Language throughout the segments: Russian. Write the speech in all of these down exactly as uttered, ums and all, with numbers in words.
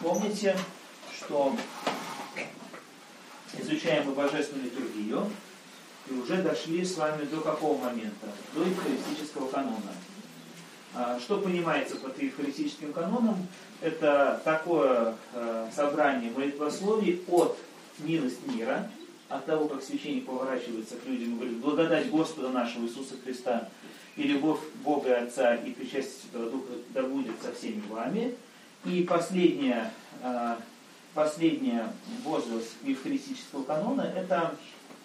помните, что изучаем мы Божественную литургию, и уже дошли с вами до какого момента? До евхаристического канона. Что понимается под евхаристическим каноном? Это такое собрание молитвословий от милость мира, от того, как священник поворачивается к людям и говорит: благодать Господа нашего Иисуса Христа и любовь Бога Отца и причастие Святого Духа да будет со всеми вами. И последняя, последняя возглас евхаристического канона — это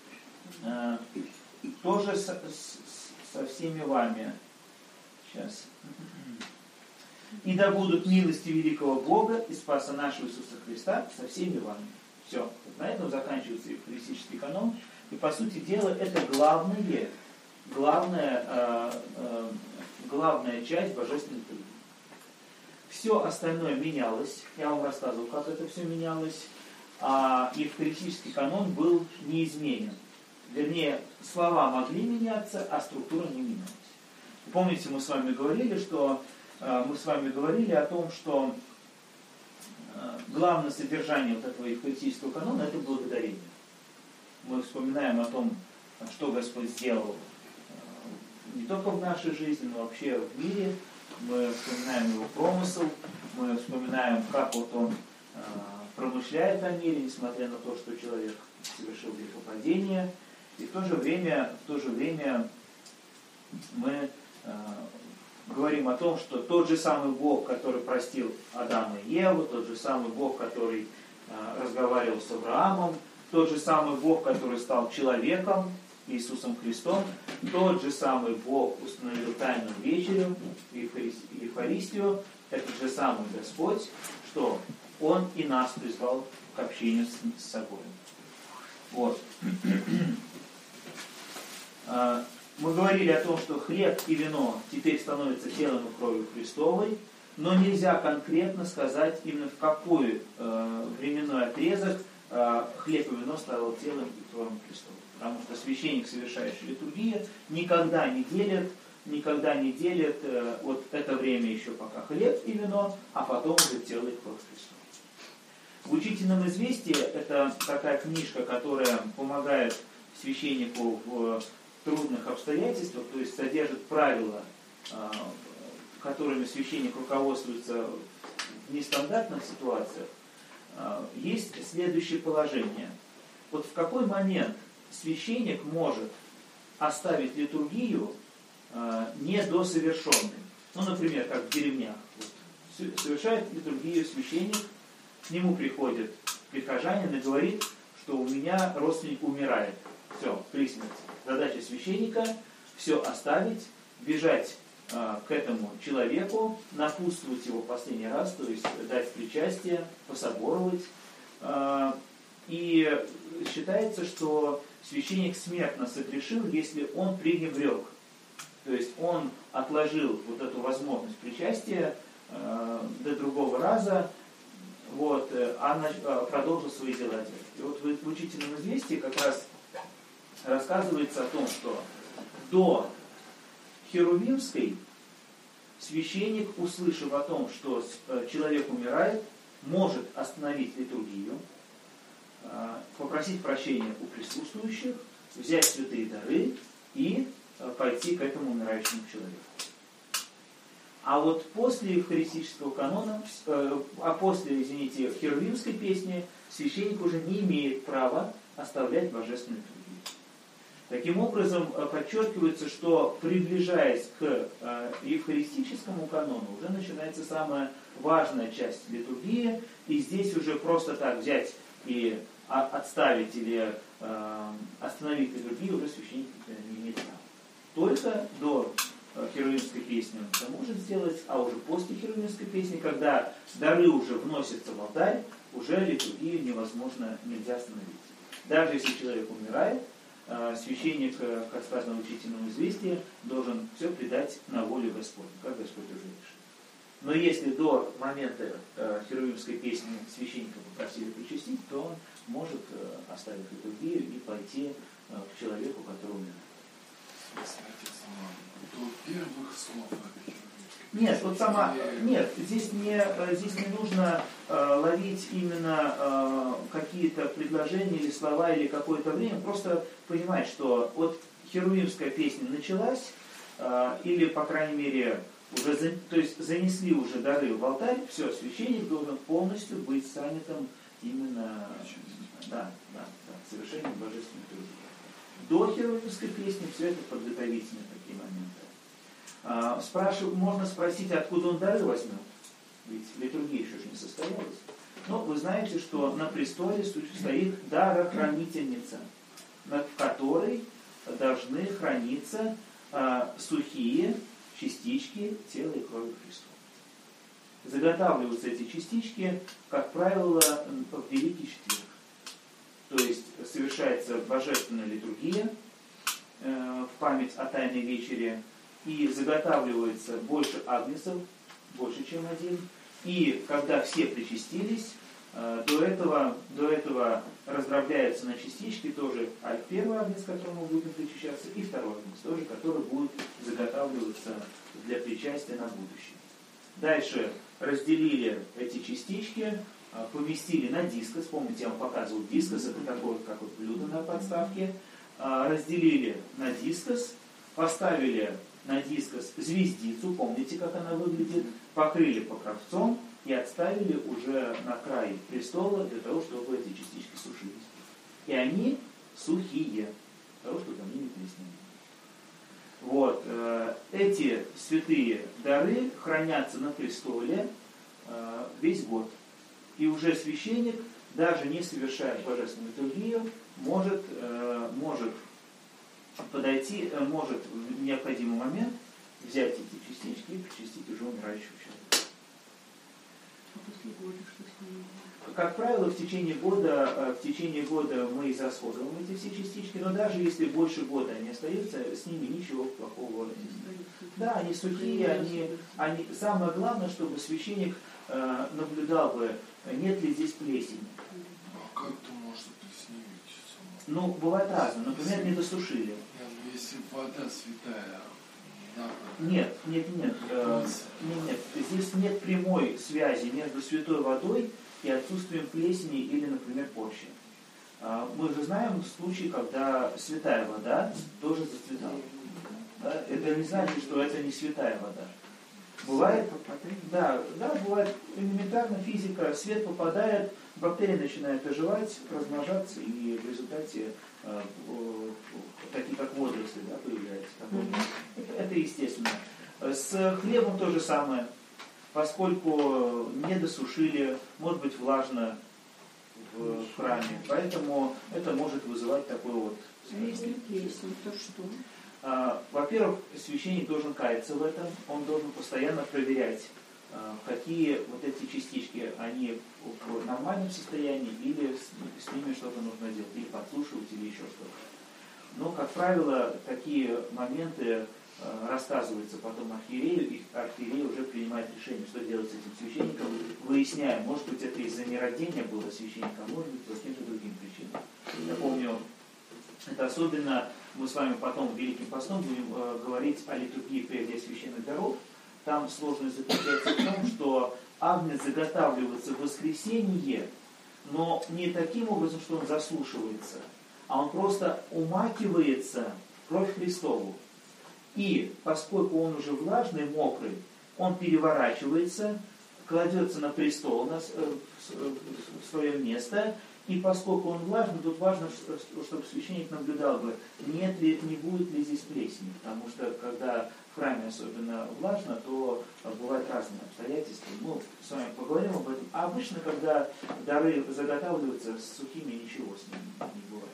тоже со, со всеми вами. Сейчас. И да будут милости великого Бога и Спаса нашего Иисуса Христа со всеми вами. Все. Вот на этом заканчивается евхаристический канон. И по сути дела это главное, главная, э, э, главная часть Божественной литургии. Все остальное менялось. Я вам рассказывал, как это все менялось. А евхаристический канон был неизменен. Вернее, слова могли меняться, а структура не менялась. Помните, мы с вами говорили, что э, мы с вами говорили о том, что э, главное содержание вот этого евхаристического канона — это благодарение. Мы вспоминаем о том, что Господь сделал э, не только в нашей жизни, но вообще в мире. Мы вспоминаем Его промысел, мы вспоминаем, как вот Он э, промышляет о мире, несмотря на то, что человек совершил грехопадение. И в то же время, в то же время мы э, говорим о том, что тот же самый Бог, который простил Адама и Еву, тот же самый Бог, который э, разговаривал с Авраамом, тот же самый Бог, который стал человеком, Иисусом Христом, тот же самый Бог установил тайную вечерю, Евхаристию, этот же самый Господь, что Он и нас призвал к общению с, с собой. Вот. Мы говорили о том, что хлеб и вино теперь становятся телом и кровью Христовой, но нельзя конкретно сказать, именно в какой э, временной отрезок э, хлеб и вино стало телом и кровью Христовой. Потому что священник, совершающий литургию, никогда не делит, никогда не делит э, вот это время еще пока хлеб и вино, а потом уже тело и кровь Христова. В «Учительном известии» это такая книжка, которая помогает священнику в трудных обстоятельствах, то есть содержит правила, которыми священник руководствуется в нестандартных ситуациях. Есть следующее положение. Вот в какой момент священник может оставить литургию недосовершенной? Ну, например, как в деревнях. Вот, совершает литургию священник, к нему приходит прихожанин и говорит, что у меня родственник умирает. Все, при смерти. Задача священника — все оставить, бежать э, к этому человеку, напутствовать его последний раз, то есть дать причастие, пособоровать. Э, и считается, что священник смертно согрешил, если он пренебрег. То есть он отложил вот эту возможность причастия э, до другого раза, вот, а, а продолжил свои дела делать. И вот в, в «Учительном известии» как раз рассказывается о том, что до Херувимской священник, услышав о том, что человек умирает, может остановить литургию, попросить прощения у присутствующих, взять святые дары и пойти к этому умирающему человеку. А вот после евхаристического канона, а после, извините, Херувимской песни, священник уже не имеет права оставлять божественную литургию. Таким образом, подчеркивается, что, приближаясь к евхаристическому канону, уже начинается самая важная часть литургии, и здесь уже просто так взять и отставить или остановить литургию уже священник не имеет права. Только до Херувимской песни он это может сделать, а уже после Херувимской песни, когда дары уже вносятся в алтарь, уже литургию невозможно, нельзя остановить. Даже если человек умирает, священник, как сказано в «Учительном известии», должен все предать на волю Господню, как Господь уже решит. Но если до момента Херувимской песни священника попросили причастить, то он может оставить литургию и пойти к человеку, который умирает. До первых слов этой Херувимской Нет, вот сама, нет, здесь не, здесь не нужно э, ловить именно э, какие-то предложения или слова или какое-то время, просто понимать, что вот херувимская песня началась, э, или, по крайней мере, уже за, то есть занесли уже дары в алтарь, все, священник должен полностью быть занятым именно да, да, да, совершением божественной труда. До херувимской песни все это подготовительные такие моменты. А, спрашив, можно спросить, откуда он дары возьмет, ведь литургия еще же не состоялась. Но вы знаете, что на престоле стоит дарохранительница, в которой должны храниться а, сухие частички тела и крови Христова. Заготавливаются эти частички, как правило, в Великий Четверг. То есть совершается божественная литургия э, в память о Тайной Вечере, и заготавливается больше агнцев, больше, чем один. И когда все причастились, э, до, этого, до этого раздробляются на частички тоже первый агнец, к которому будем причащаться, и второй агнец, тоже, который будет заготавливаться для причастия на будущее. Дальше разделили эти частички, поместили на дискос. Помните, я вам показывал дискос, это такое, как вот блюдо на подставке. Разделили на дискос, поставили на дискос звездицу, помните, как она выглядит, покрыли покровцом и отставили уже на край престола для того, чтобы эти частички сушились. И они сухие, для того, чтобы они не плеснели. Вот. Эти святые дары хранятся на престоле весь год. И уже священник, даже не совершая божественную литургию, может, может подойти, может в необходимый момент взять эти частички и причастить уже умирающего человека. А после года что с ними? Как правило, в течение года, в течение года мы израсходуем эти все частички, но даже если больше года они остаются, с ними ничего плохого не остается. Да, они сухие, они, они... Самое главное, чтобы священник э, наблюдал бы, нет ли здесь плесени. А как это может плесневеть? Ну, бывает разное. Например, не досушили. Если вода святая, да? Нет, нет, нет, э, нет, нет. Здесь нет прямой связи между святой водой и отсутствием плесени или, например, порчи. Мы же знаем случаи, когда святая вода тоже зацветала. Да? Это не значит, что это не святая вода. Бывает, да, да, бывает элементарно физика, свет попадает, бактерии начинают оживать, размножаться, и в результате э, э, такие как водоросли, да, появляются. Это, это естественно. С хлебом то же самое. Поскольку не досушили, может быть влажно в храме, поэтому это может вызывать такой вот... А если плесень, то что? А, во-первых, священник должен каяться в этом, он должен постоянно проверять, а, какие вот эти частички, они в нормальном состоянии, или с, с ними что-то нужно делать, или подсушивать, или еще что-то. Но, как правило, такие моменты рассказывается потом архиерею, и архиерей уже принимает решение, что делать с этим священником, выясняя, может быть, это из-за нерадения было священника, а может быть, по каким-то другим причинам. Я помню, это особенно, мы с вами потом Великим постом будем э, говорить о литургии прежде священных даров. Там сложность заключается в том, что агнец заготавливается в воскресенье, но не таким образом, что он заслушивается, а он просто умакивается в кровь Христову. И поскольку он уже влажный, мокрый, он переворачивается, кладется на престол, на свое место, и поскольку он влажный, тут важно, чтобы священник наблюдал бы, нет ли, не будет ли здесь плесени, потому что когда в храме особенно влажно, то бывают разные обстоятельства. Мы с вами поговорим об этом. А обычно, когда дары заготавливаются с сухими, ничего с ними не бывает.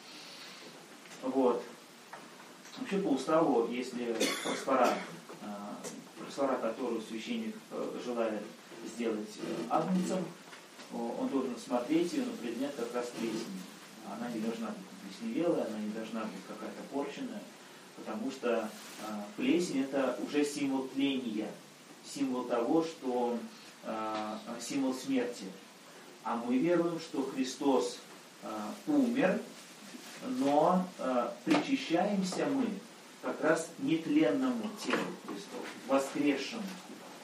Вот. Вообще по уставу, если просфора, просфора, которую священник желает сделать агнцем, он должен смотреть ее на предмет как раз плесени. Она не должна быть плесневелая, она не должна быть какая-то порченная, потому что плесень это уже символ тления, символ того, что символ смерти. А мы веруем, что Христос умер, но э, причащаемся мы как раз нетленному телу Христову, воскресшему.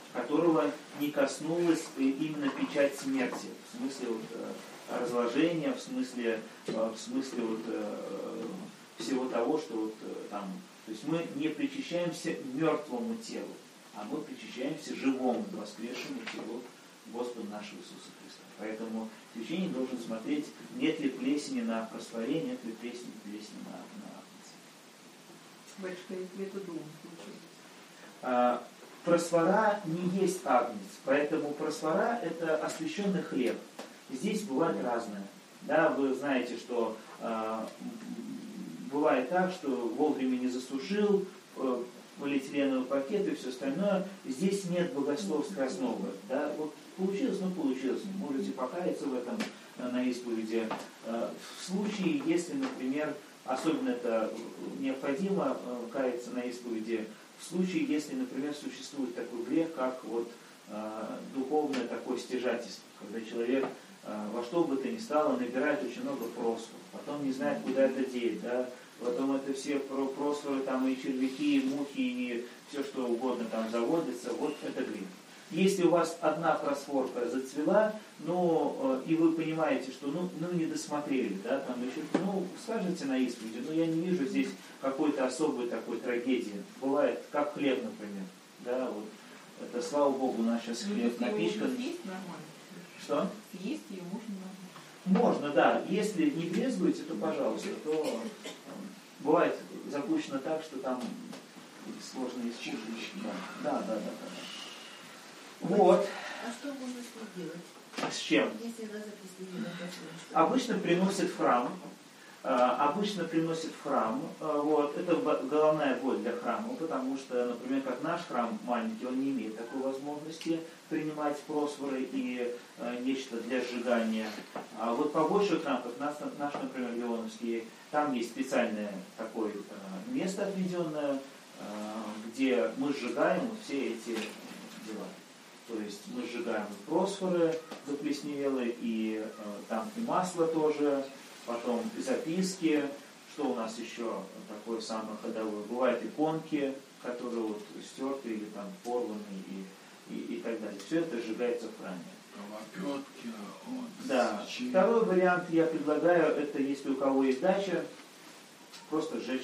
которого не коснулась именно печать смерти, в смысле вот, разложения, в смысле, в смысле вот, всего того, что вот, там, то есть мы не причащаемся мертвому телу, а мы причащаемся живому, воскресшему телу Господа нашего Иисуса Христа. Поэтому священник должен смотреть, нет ли плесени на просфоре, нет ли плесени, плесени на, на агнце. Батюшка, если это дома случилось. А, просфора не есть агнец, поэтому просфора это освященный хлеб. Здесь бывает разное. Да, вы знаете, что а, бывает так, что вовремя не засушил, э, полиэтиленовый пакет и все остальное. Здесь нет богословской основы. Да? Вот получилось, ну получилось. Можете покаяться в этом э, на исповеди. Э, в случае, если, например, особенно это необходимо э, каяться на исповеди, в случае, если, например, существует такой грех, как вот, э, духовное такое стяжательство, когда человек э, во что бы то ни стало набирает очень много просфор, потом не знает, куда это деть, да? Потом это все просфоры, там и червяки, и мухи, и все что угодно там заводится, вот это грех. Если у вас одна просфорка зацвела, ну, и вы понимаете, что ну, ну не досмотрели, да, там еще, ну, скажите на исповеди, но я не вижу здесь какой-то особой такой трагедии. Бывает, как хлеб, например, да, вот, это, слава Богу, у нас сейчас хлеб напичкан. Съесть нормально. Что? Съесть ее можно нормально. Можно, да. Если не брезгуете, то пожалуйста. То э, бывает запущено так, что там сложно искушать. Да, да, да, да, да. Вот. А что можно с ним делать? С чем? Если она запустила на Обычно приносят в храм. Обычно приносят в храм. Вот. Это головная боль для храма, потому что, например, как наш храм маленький, он не имеет такой возможности принимать просфоры и э, нечто для сжигания. А вот побольше храм, как наш, наш, например, Леоновский, там есть специальное такое э, место отведенное, э, где мы сжигаем вот все эти дела. То есть мы сжигаем просфоры заплесневелые, и э, там и масло тоже, потом и записки, что у нас еще такое самое ходовое. Бывают иконки, которые вот стерты или там порваны и И, и так далее. Все это сжигается в храме. Кровопетки, вот, да. свечи. Второй вариант я предлагаю, это если у кого есть дача, просто сжечь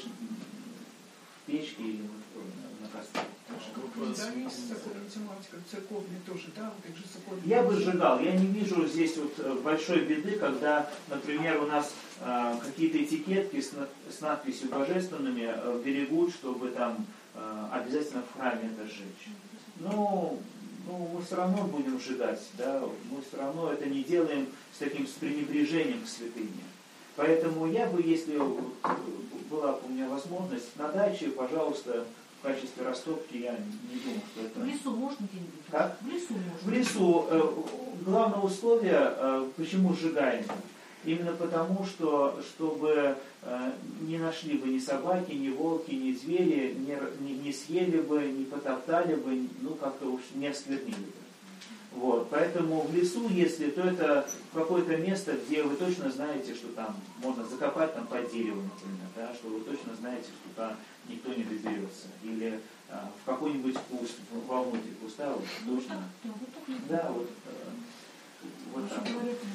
в печке или на костре. Да, есть такая тематика, церковная тоже, да, вот их же церковные. Я бы сжигал. Я не вижу здесь вот большой беды, когда, например, у нас э, какие-то этикетки с, с надписью божественными э, берегут, чтобы там э, обязательно в храме это сжечь. Но ну, мы все равно будем сжигать, да, мы все равно это не делаем с таким с пренебрежением к святыне. Поэтому я бы, если была бы у меня возможность, на даче, пожалуйста, в качестве растопки, я не думаю, что это... В лесу можно где-нибудь? Как? В лесу можно. В лесу. Э, главное условие, э, почему сжигаем? Именно потому, что чтобы э, не нашли бы ни собаки, ни волки, ни звери, не, не, не съели бы, не потоптали бы, ну как-то уж не осквернили бы. Вот. Поэтому в лесу, если, то это какое-то место, где вы точно знаете, что там можно закопать там под дерево, например, да, что вы точно знаете, что там никто не доберется. Или э, в какой-нибудь куст, вовнутрь куста, вот, точно. Да, вот, э, вот там.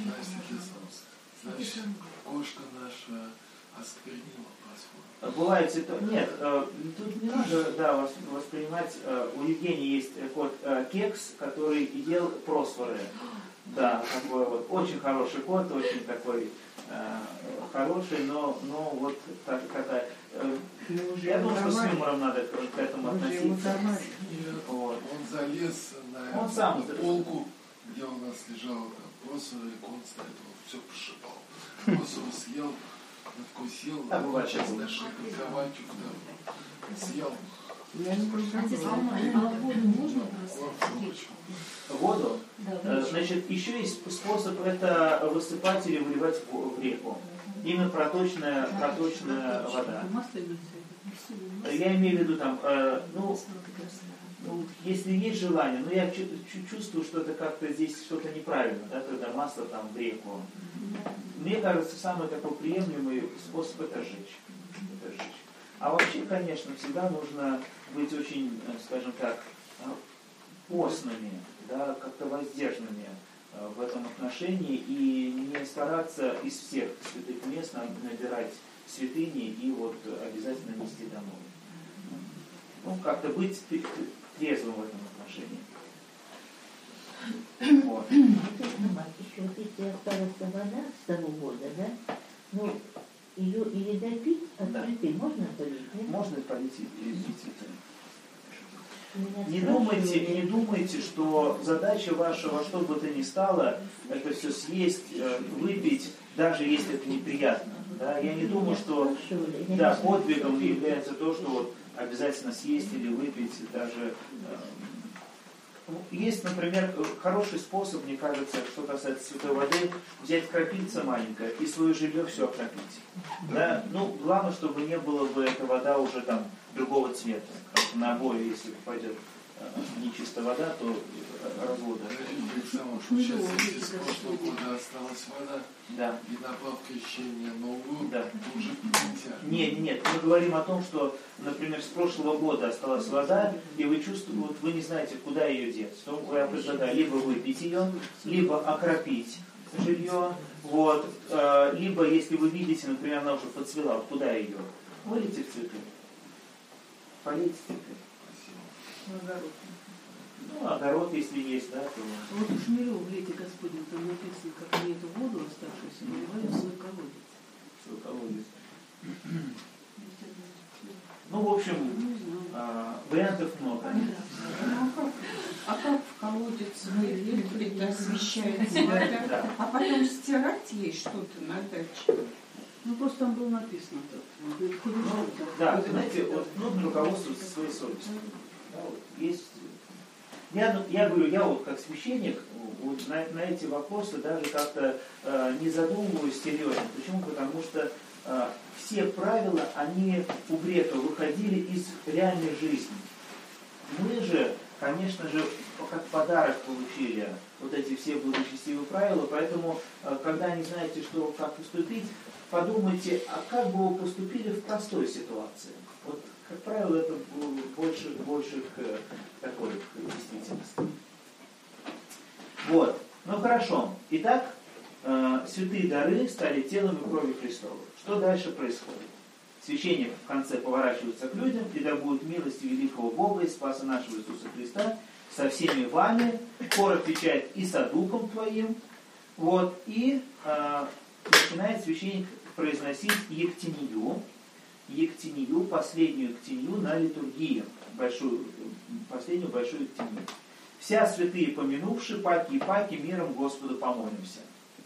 Значит, кошка наша осквернила просфор. Бывает ситуация. Нет, э, тут не надо да, воспринимать. Э, у Евгении есть кот э, Кекс, который ел просфоры. Да, такой вот очень хороший кот, очень такой э, хороший, но, но вот так, такая. Э, я думаю, что с юмором надо к, к этому относиться. Вот. Он залез на Он сам полку, где у нас лежал просфор, и он стоит, вот все пошибал. Просфор съел, надкусил, а бывает, сейчас на шейку кроватью съел. Я не А воду можно бросать? Воду? Да, Э, Значит, еще есть способ это высыпать или выливать в, в реку. Именно проточная, проточная вода. Я имею в виду там, э, ну, ну, если есть желание, но я чувствую, что это как-то здесь что-то неправильно, да, когда масло там в реку. Мне кажется, самый такой приемлемый способ это сжечь. Это сжечь. А вообще, конечно, всегда нужно быть очень, скажем так, постными, да, как-то воздержанными в этом отношении и не стараться из всех святых мест набирать святыни и вот обязательно нести домой. Ну, как-то быть трезвым в этом отношении. Вот. Еще вот если осталась вода с того года, да, ну, ее или допить от Да. цветы можно полить? Нет? Можно полить и и цветы. Меня Не спрашивали, думайте, не думайте, что задача ваша во что бы то ни стало, это все съесть, э, выпить, даже если это неприятно. Да? Я не думаю, что спрашивали, я да, не знаю, подвигом что является то, что вот обязательно съесть или выпить, даже э, есть, например, хороший способ, мне кажется, что касается святой воды, взять крапильце маленькое и свое жилье все окропить. Да? Ну, главное, чтобы не было бы эта вода уже там другого цвета. Как на обои, если попадет э, нечистая вода, то э, развода. Представим, что сейчас если с прошлого года осталась вода, Да. и добавка крещения новую, Да. то уже нельзя. Нет, нет, мы говорим о том, что, например, с прошлого года осталась вода, и вы чувствуете, вот вы не знаете, куда ее деть. То я предлагаю либо выпить ее, либо окропить жилье, вот, э, либо, если вы видите, например, она уже подцвела, вот куда ее? Вылейте в цветы. Полейте цветы. Спасибо. В огород. Ну, огород, если есть, да, то... Вот у Шмелева в Лете Господень там написано, как они эту воду оставшуюся наливали в свой колодец. Что колодец. Ну, в общем, Не знаю. а, вариантов много. А как, а как в колодец вылить, это освещается вода? Да. А потом стирать ей что-то на даче? Ну просто там было написано так. Он говорит, Ну, художник. да, знаете, вот нужно руководствоваться своей совестью. Да, вот есть... Я, ну, я говорю, я вот как священник вот на, на эти вопросы даже как-то э, не задумываюсь серьезно. Почему? Потому что э, все правила, они у греков выходили из реальной жизни. Мы же, конечно же, как подарок получили вот эти все благочестивые правила, поэтому, э, когда не знаете, что, как поступить, подумайте, а как бы вы поступили в простой ситуации? Вот, как правило, это больше, больше к такой к действительности. Вот. Ну хорошо. Итак, э, святые дары стали телом и кровью Христовой. Что дальше происходит? Священник в конце поворачивается к людям, и да будет милость великого Бога и Спаса нашего Иисуса Христа со всеми вами. Хор отвечает и со Духом Твоим. Вот. И э, начинает священник произносить ектению. Ектению, последнюю ектению на литургии, большую, последнюю большую ектению. Вся святые помянувши, паки и паки, миром Господу помолимся.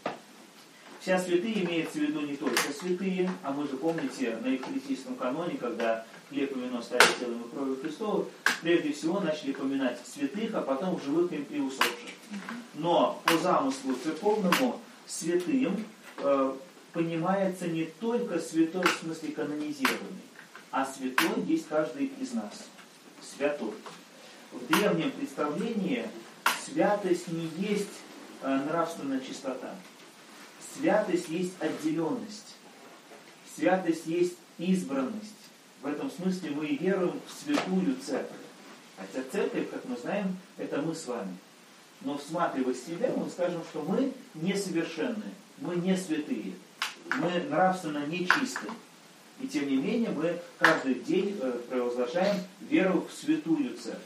Вся святые имеется в виду не только святые, а мы же помните на евхаристийском каноне, когда хлеб и вино стали телом и кровью Христову, прежде всего начали поминать святых, а потом живых и усопших. Но по замыслу церковному святым э, понимается не только святой в смысле канонизированный, а святой есть каждый из нас. Святой. В древнем представлении святость не есть э, нравственная чистота. Святость есть отделенность. Святость есть избранность. В этом смысле мы веруем в святую церковь. Хотя церковь, как мы знаем, это мы с вами. Но всматриваясь в себя, мы скажем, что мы несовершенны, мы не святые. Мы нравственно нечисты. И тем не менее мы каждый день э, провозглашаем веру в святую церковь.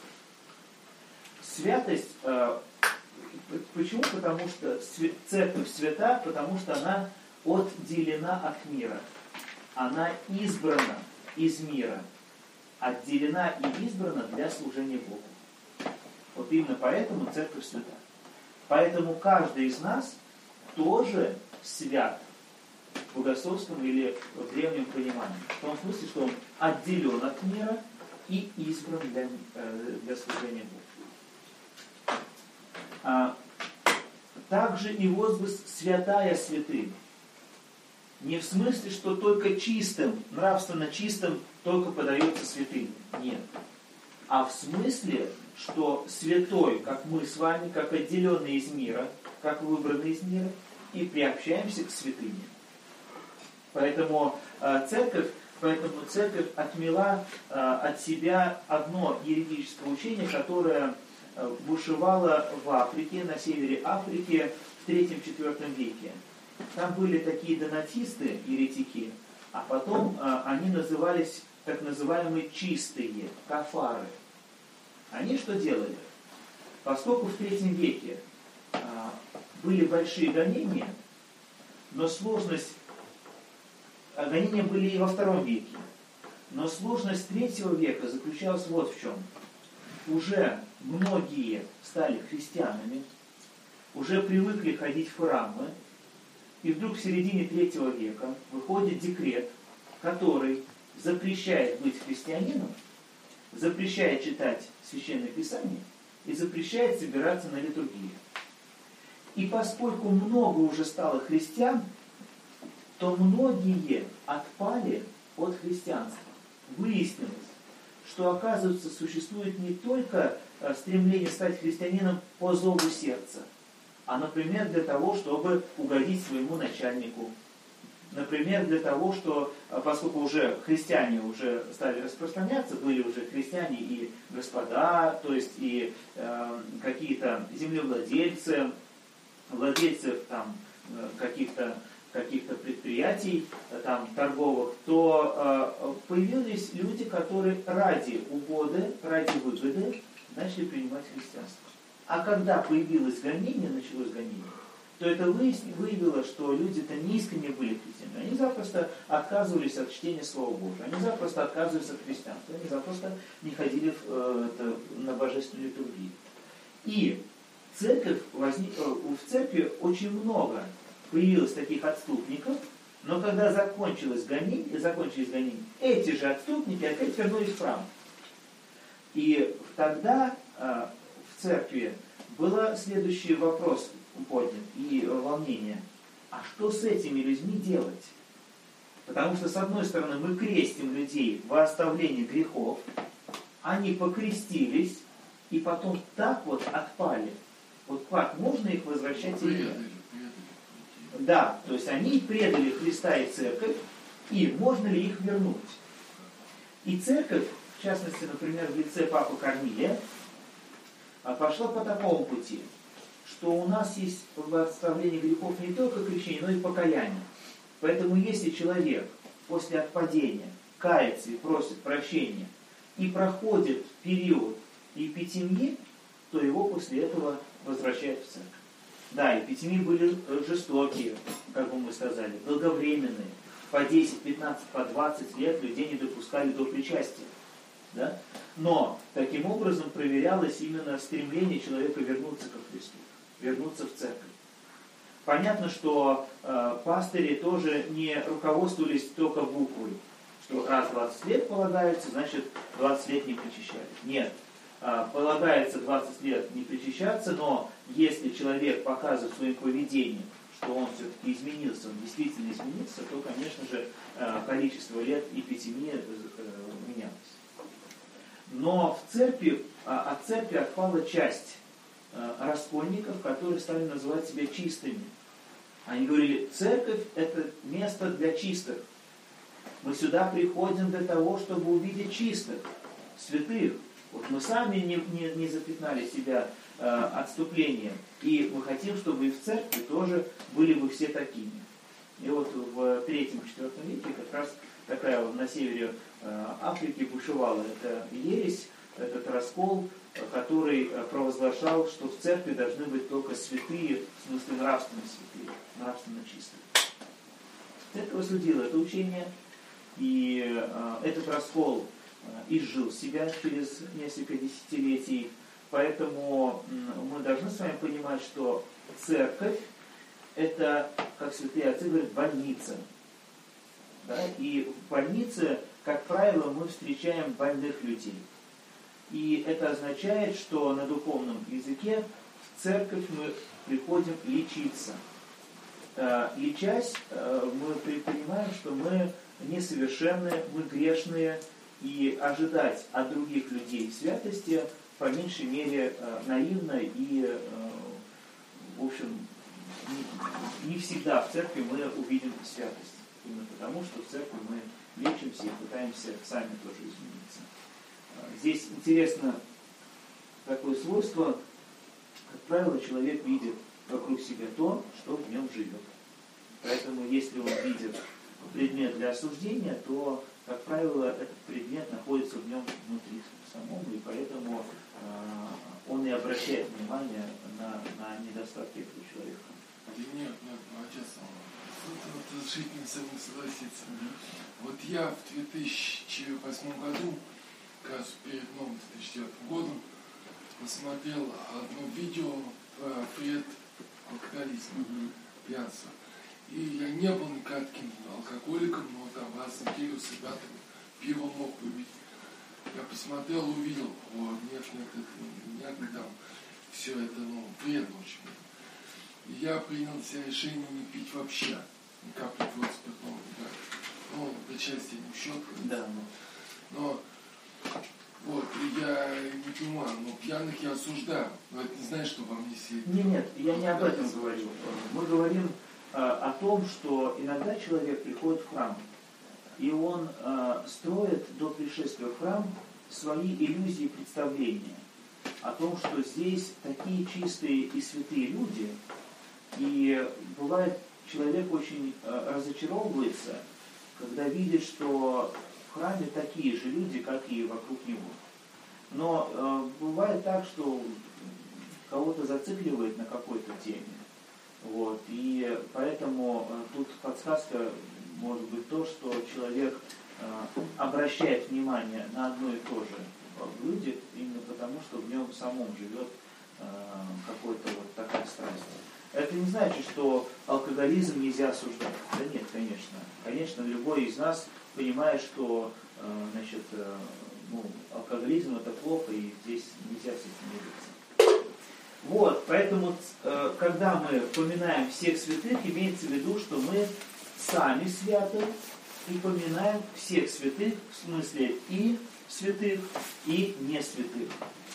Святость, э, почему? Потому что церковь свята, потому что она отделена от мира. Она избрана из мира. Отделена и избрана для служения Богу. Вот именно поэтому церковь свята. Поэтому каждый из нас тоже свят. В богословском или в древнем понимании. В том смысле, что он отделен от мира и избран для, для служения Богу. А, также и возглас «святая святым». Не в смысле, что только чистым, нравственно чистым только подается святым. Нет. А в смысле, что святой, как мы с вами, как отделенный из мира, как выбранный из мира, и приобщаемся к святыне. Поэтому э, церковь, поэтому церковь отмела э, от себя одно еретическое учение, которое бушевала в Африке, на севере Африки в третьем-четвёртом веке. Там были такие донатисты, еретики, а потом а, они назывались так называемые чистые, кафары. Они что делали? Поскольку в третьем веке а, были большие гонения, но сложность, а гонения были и во втором веке, но сложность третьего века заключалась вот в чем. Уже многие стали христианами, уже привыкли ходить в храмы, и вдруг в середине третьего века выходит декрет, который запрещает быть христианином, запрещает читать Священное Писание и запрещает собираться на литургии. И поскольку много уже стало христиан, то многие отпали от христианства. Выяснилось, что, оказывается, существует не только стремление стать христианином по зову сердца, а, например, для того, чтобы угодить своему начальнику. Например, для того, что, поскольку уже христиане уже стали распространяться, были уже христиане и господа, то есть и э, какие-то землевладельцы, владельцы там, каких-то каких-то предприятий там, торговых, то э, появились люди, которые ради угоды, ради выгоды начали принимать христианство. А когда появилось гонение, началось гонение, то это выявило, что люди-то не искренне были христианами. Они запросто отказывались от чтения Слова Божьего, они запросто отказывались от христианства, они запросто не ходили в, э, это, на божественную литургию. И церковь возник, э, в церкви очень много появилось таких отступников, но когда закончилось гонение, закончились гонения, эти же отступники опять вернулись в храм. И тогда э, в церкви был следующий вопрос поднят и волнение. А что с этими людьми делать? Потому что, с одной стороны, мы крестим людей во оставление грехов, они покрестились, и потом так вот отпали. Вот как, можно их возвращать или нет? Да, то есть они предали Христа и церковь, и можно ли их вернуть? И церковь, в частности, например, в лице Папы Корнилия, пошла по такому пути, что у нас есть в отставлении грехов не только крещение, но и покаяние. Поэтому если человек после отпадения кается и просит прощения, и проходит период эпитемии, то его после этого возвращают в церковь. Да, эпитемии были жестокие, как бы мы сказали, долговременные. По десять, пятнадцать, по двадцать лет людей не допускали до причастия. Да? Но таким образом проверялось именно стремление человека вернуться ко Христу, вернуться в церковь. Понятно, что э, пастыри тоже не руководствовались только буквой, что раз двадцать лет полагается, значит двадцать лет не причащались. Нет, э, полагается двадцать лет не причащаться, но если человек показывает своим поведением, что он все-таки изменился, он действительно изменился, то, конечно же, э, количество лет эпитемии э, менялось. Но в церкви, от церкви отпала часть э, раскольников, которые стали называть себя чистыми. Они говорили, церковь – это место для чистых. Мы сюда приходим для того, чтобы увидеть чистых, святых. Вот мы сами не, не, не запятнали себя э, отступлением. И мы хотим, чтобы и в церкви тоже были бы все такими. И вот в третьем-четвёртом веке как раз такая вот на севере э, Африки бушевала эта ересь, этот раскол, который провозглашал, что в церкви должны быть только святые, в смысле нравственно святые, нравственно чистые. Церковь осудила это учение, и э, этот раскол э, изжил себя через несколько десятилетий. Поэтому э, мы должны с вами понимать, что церковь – это, как святые отцы говорят, больница. Да? И в больнице, как правило, мы встречаем больных людей. И это означает, что на духовном языке в церковь мы приходим лечиться. Лечась, мы понимаем, что мы несовершенны, мы грешные, и ожидать от других людей святости по меньшей мере наивно и, в общем, не всегда в церкви мы увидим святость. Именно потому, что в церкви мы лечимся и пытаемся сами тоже измениться. Здесь интересно такое свойство, как правило, человек видит вокруг себя то, что в нем живет. Поэтому, если он видит предмет для осуждения, то, как правило, этот предмет находится в нем внутри самом, и поэтому э, он и обращает внимание на, на недостатки этого человека. Нет, нет, ну, отец, тут разрешить не со мной согласиться. Mm-hmm. Вот я в две тысячи восьмом году, как раз перед новым две тысячи девятым годом, посмотрел одно видео про вред алкоголизма, mm-hmm. пьянства. И я не был никогда таким алкоголиком, но там раз в неделю с ребятами пиво мог выпить. Я посмотрел, увидел, о, нет, нет, это не там, все это, ну, вредно очень. И я принял для себя решение не пить вообще, ни капли твоего спиртного, да. Ну, до части не в счет, да, но, но вот, и я не понимаю, но пьяных я осуждаю, но это не значит, что вам не сидит. Нет, нет, я не об этом говорю. Мы говорим э, о том, что иногда человек приходит в храм, и он э, строит до пришествия в храм свои иллюзии и представления о том, что здесь такие чистые и святые люди, и бывает, человек очень э, разочаровывается, когда видит, что в храме такие же люди, как и вокруг него. Но э, бывает так, что кого-то зацикливает на какой-то теме. Вот, и поэтому э, тут подсказка может быть то, что человек э, обращает внимание на одно и то же в людях, именно потому, что в нем самом живет э, какой-то вот такая страсть. Это не значит, что алкоголизм нельзя осуждать. Да нет, конечно. Конечно, любой из нас понимает, что э, значит, э, ну, алкоголизм это плохо, и здесь нельзя с этим мириться. Вот, поэтому, э, когда мы поминаем всех святых, имеется в виду, что мы сами святы и поминаем всех святых, в смысле и святых, и не святых.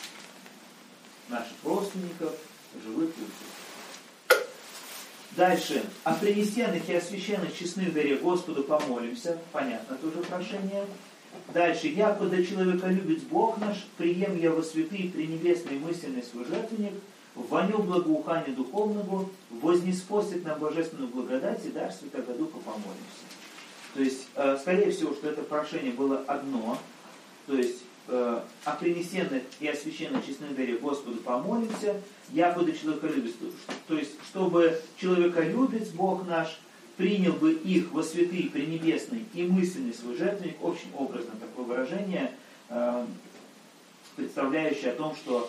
Наших родственников, живых людей. Дальше. О принесенных и освященных честных даре Господу помолимся. Понятно тоже прошение. Дальше. Якуда человека любит Бог наш, прием я во святые пренебесные мысленный свой жертвенник, воню благоухание духовного, вознеспосит на божественную благодать и дар Святого Духа помолимся. То есть, э, скорее всего, что это прошение было одно, то есть, э, о принесенных и освященных честных даре Господу помолимся, якуда человека любит. То есть, чтобы человеколюбец Бог наш принял бы их во святые пренебесный и мысленный свой жертвенник, очень образно такое выражение, э, представляющее о том, что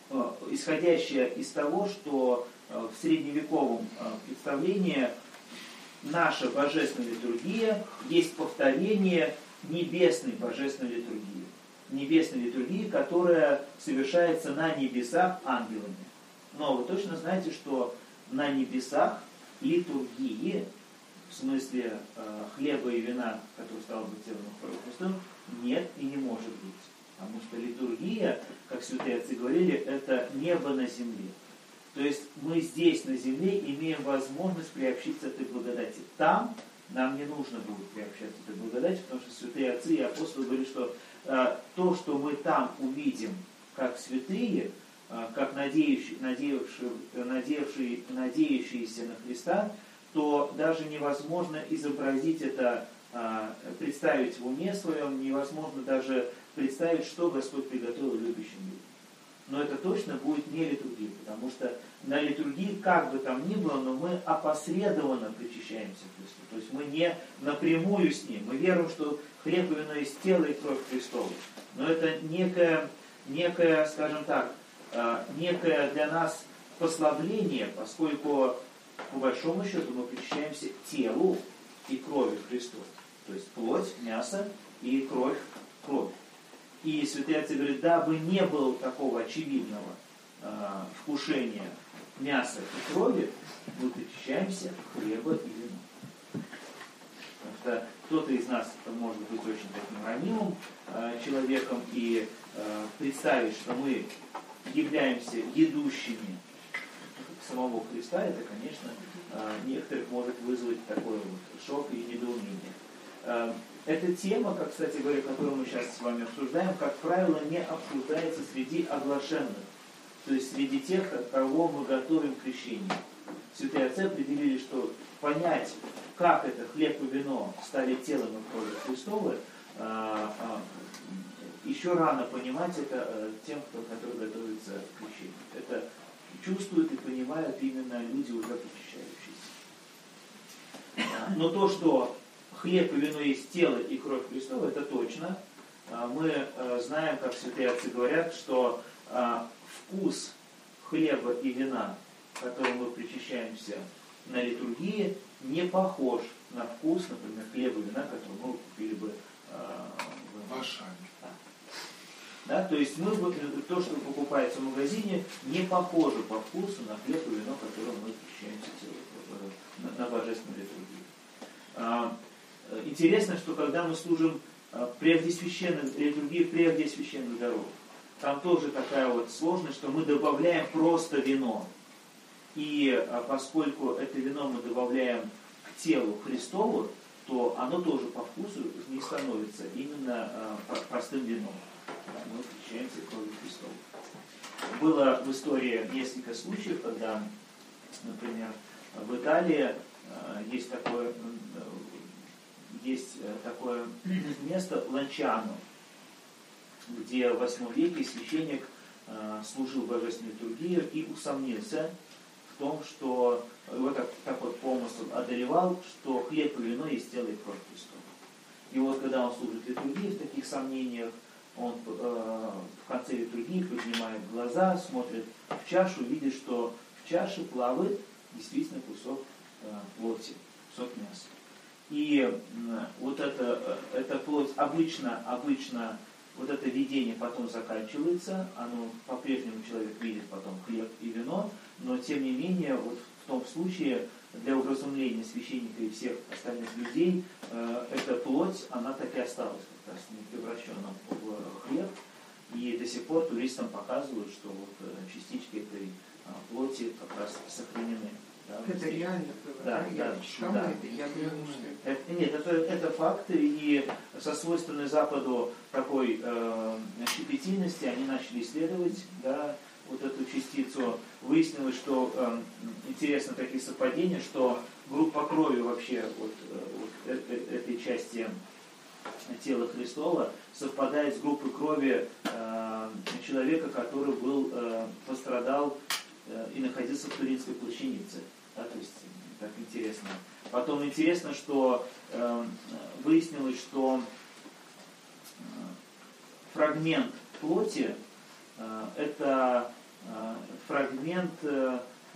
исходящее из того, что в средневековом представлении наша божественная литургия есть повторение небесной божественной литургии. Небесной литургии, которая совершается на небесах ангелами. Но вы точно знаете, что на небесах литургии, в смысле хлеба и вина, который стал бы телом Христом, нет и не может быть. Потому что литургия, как святые отцы говорили, это небо на земле. То есть мы здесь на земле имеем возможность приобщиться к этой благодати. Там нам не нужно будет приобщаться к этой благодати, потому что святые отцы и апостолы говорят, что э, то, что мы там увидим как святые, э, как надеющие, надеявшие, надеявшие, надеющиеся на Христа, то даже невозможно изобразить это, э, представить в уме своем, невозможно даже представить, что Господь приготовил любящим людям. Но это точно будет не литургия, потому что на литургии, как бы там ни было, но мы опосредованно причащаемся к Христу. То есть мы не напрямую с Ним. Мы верим, что хлеб и вино есть тело и кровь Христова. Но это некое, некое, скажем так, некое для нас послабление, поскольку по большому счету мы причащаемся телу и крови Христова. То есть плоть, мясо и кровь, кровь. И святые отцы говорят, дабы не было такого очевидного э, вкушения мяса и крови, мы причащаемся хлеба и вина. Потому что кто-то из нас может быть очень таким ранимым э, человеком и э, представить, что мы являемся ведущими самого Христа, это, конечно, э, некоторых может вызвать такой вот шок и недоумение. Э, Эта тема, как, кстати говоря, которую мы сейчас с вами обсуждаем, как правило, не обсуждается среди оглашенных. то есть среди тех, кого мы готовим к крещению. Святые отцы определили, что понять, как это хлеб и вино стали телом и кровью Христовой, еще рано понимать это тем, кто, который готовится к крещению. Это чувствуют и понимают именно люди, уже причащающиеся. Но то, что хлеб и вино есть тело и кровь Христова, это точно. Мы знаем, как святые отцы говорят, что вкус хлеба и вина, которым мы причащаемся на литургии, не похож на вкус, например, хлеба и вина, который мы купили бы в Ашане. Да, то есть мы, то, что покупается в магазине, не похоже по вкусу на хлеб и вино, которым мы причащаемся на, на божественной литургии. А, интересно, что когда мы служим прежде священной литургии, прежде священных даров, там тоже такая вот сложность, что мы добавляем просто вино. И а, поскольку это вино мы добавляем к телу Христову, то оно тоже по вкусу не становится именно а, простым вином. Мы причащаемся кровью Христовой. Было в истории несколько случаев, когда, например, в Италии э, есть такое, э, есть такое место Ланчано, где в восьмом веке священник э, служил божественной литургии и усомнился в том, что его так, так вот помысл одолевал, что хлеб и вино есть тело и кровь Христова. И вот когда он служит литургии в таких сомнениях, он э, в конце литургии поднимает глаза, смотрит в чашу, видит, что в чаше плавает действительно кусок э, плоти, кусок мяса. И э, вот это, э, эта плоть обычно, обычно, вот это видение потом заканчивается, оно по-прежнему человек видит потом хлеб и вино, но тем не менее, вот в том случае, для уразумления священника и всех остальных людей, э, эта плоть, она так и осталась как раз не превращенная в хлеб. И до сих пор туристам показывают, что вот э, частички этой э, плоти как раз сохранены. Да, это реально было. Да, да, я читала да. это, я думаю, что это... это... Нет, это, это факты, и со свойственной Западу такой э, щепетильности они начали исследовать, да, вот эту частицу. Выяснилось, что э, интересно такие совпадения, что группа крови вообще вот, э, вот э, э, этой части тела Христова совпадает с группой крови э, человека, который был, э, пострадал э, и находился в Туринской плащанице. Да, то есть так интересно. Потом интересно, что э, выяснилось, что э, фрагмент плоти э, это э, фрагмент, э,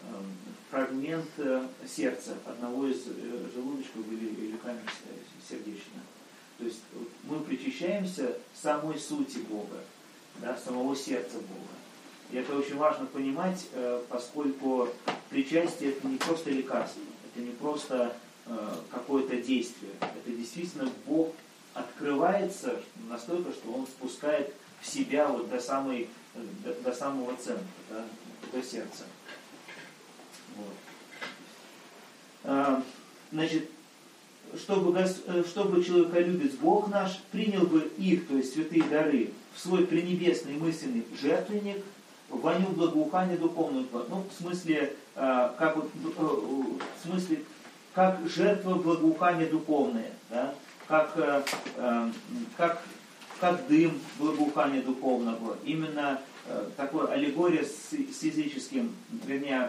фрагмент э, сердца одного из э, желудочков или, или камер сердечных. То есть мы причащаемся самой сути Бога, да, самого сердца Бога. И это очень важно понимать, поскольку причастие это не просто лекарство, это не просто какое-то действие. Это действительно Бог открывается настолько, что Он спускает в себя вот до, самой, до, до самого центра, да, до сердца. Вот. Значит, Чтобы, чтобы человеколюбец Бог наш принял бы их, то есть святые дары, в свой пренебесный мысленный жертвенник, воню благоухания духовного, ну, в смысле, как, в смысле, как жертва благоухания духовное, да? как, как, как дым благоухания духовного, именно такая аллегория с, с языческим, вернее,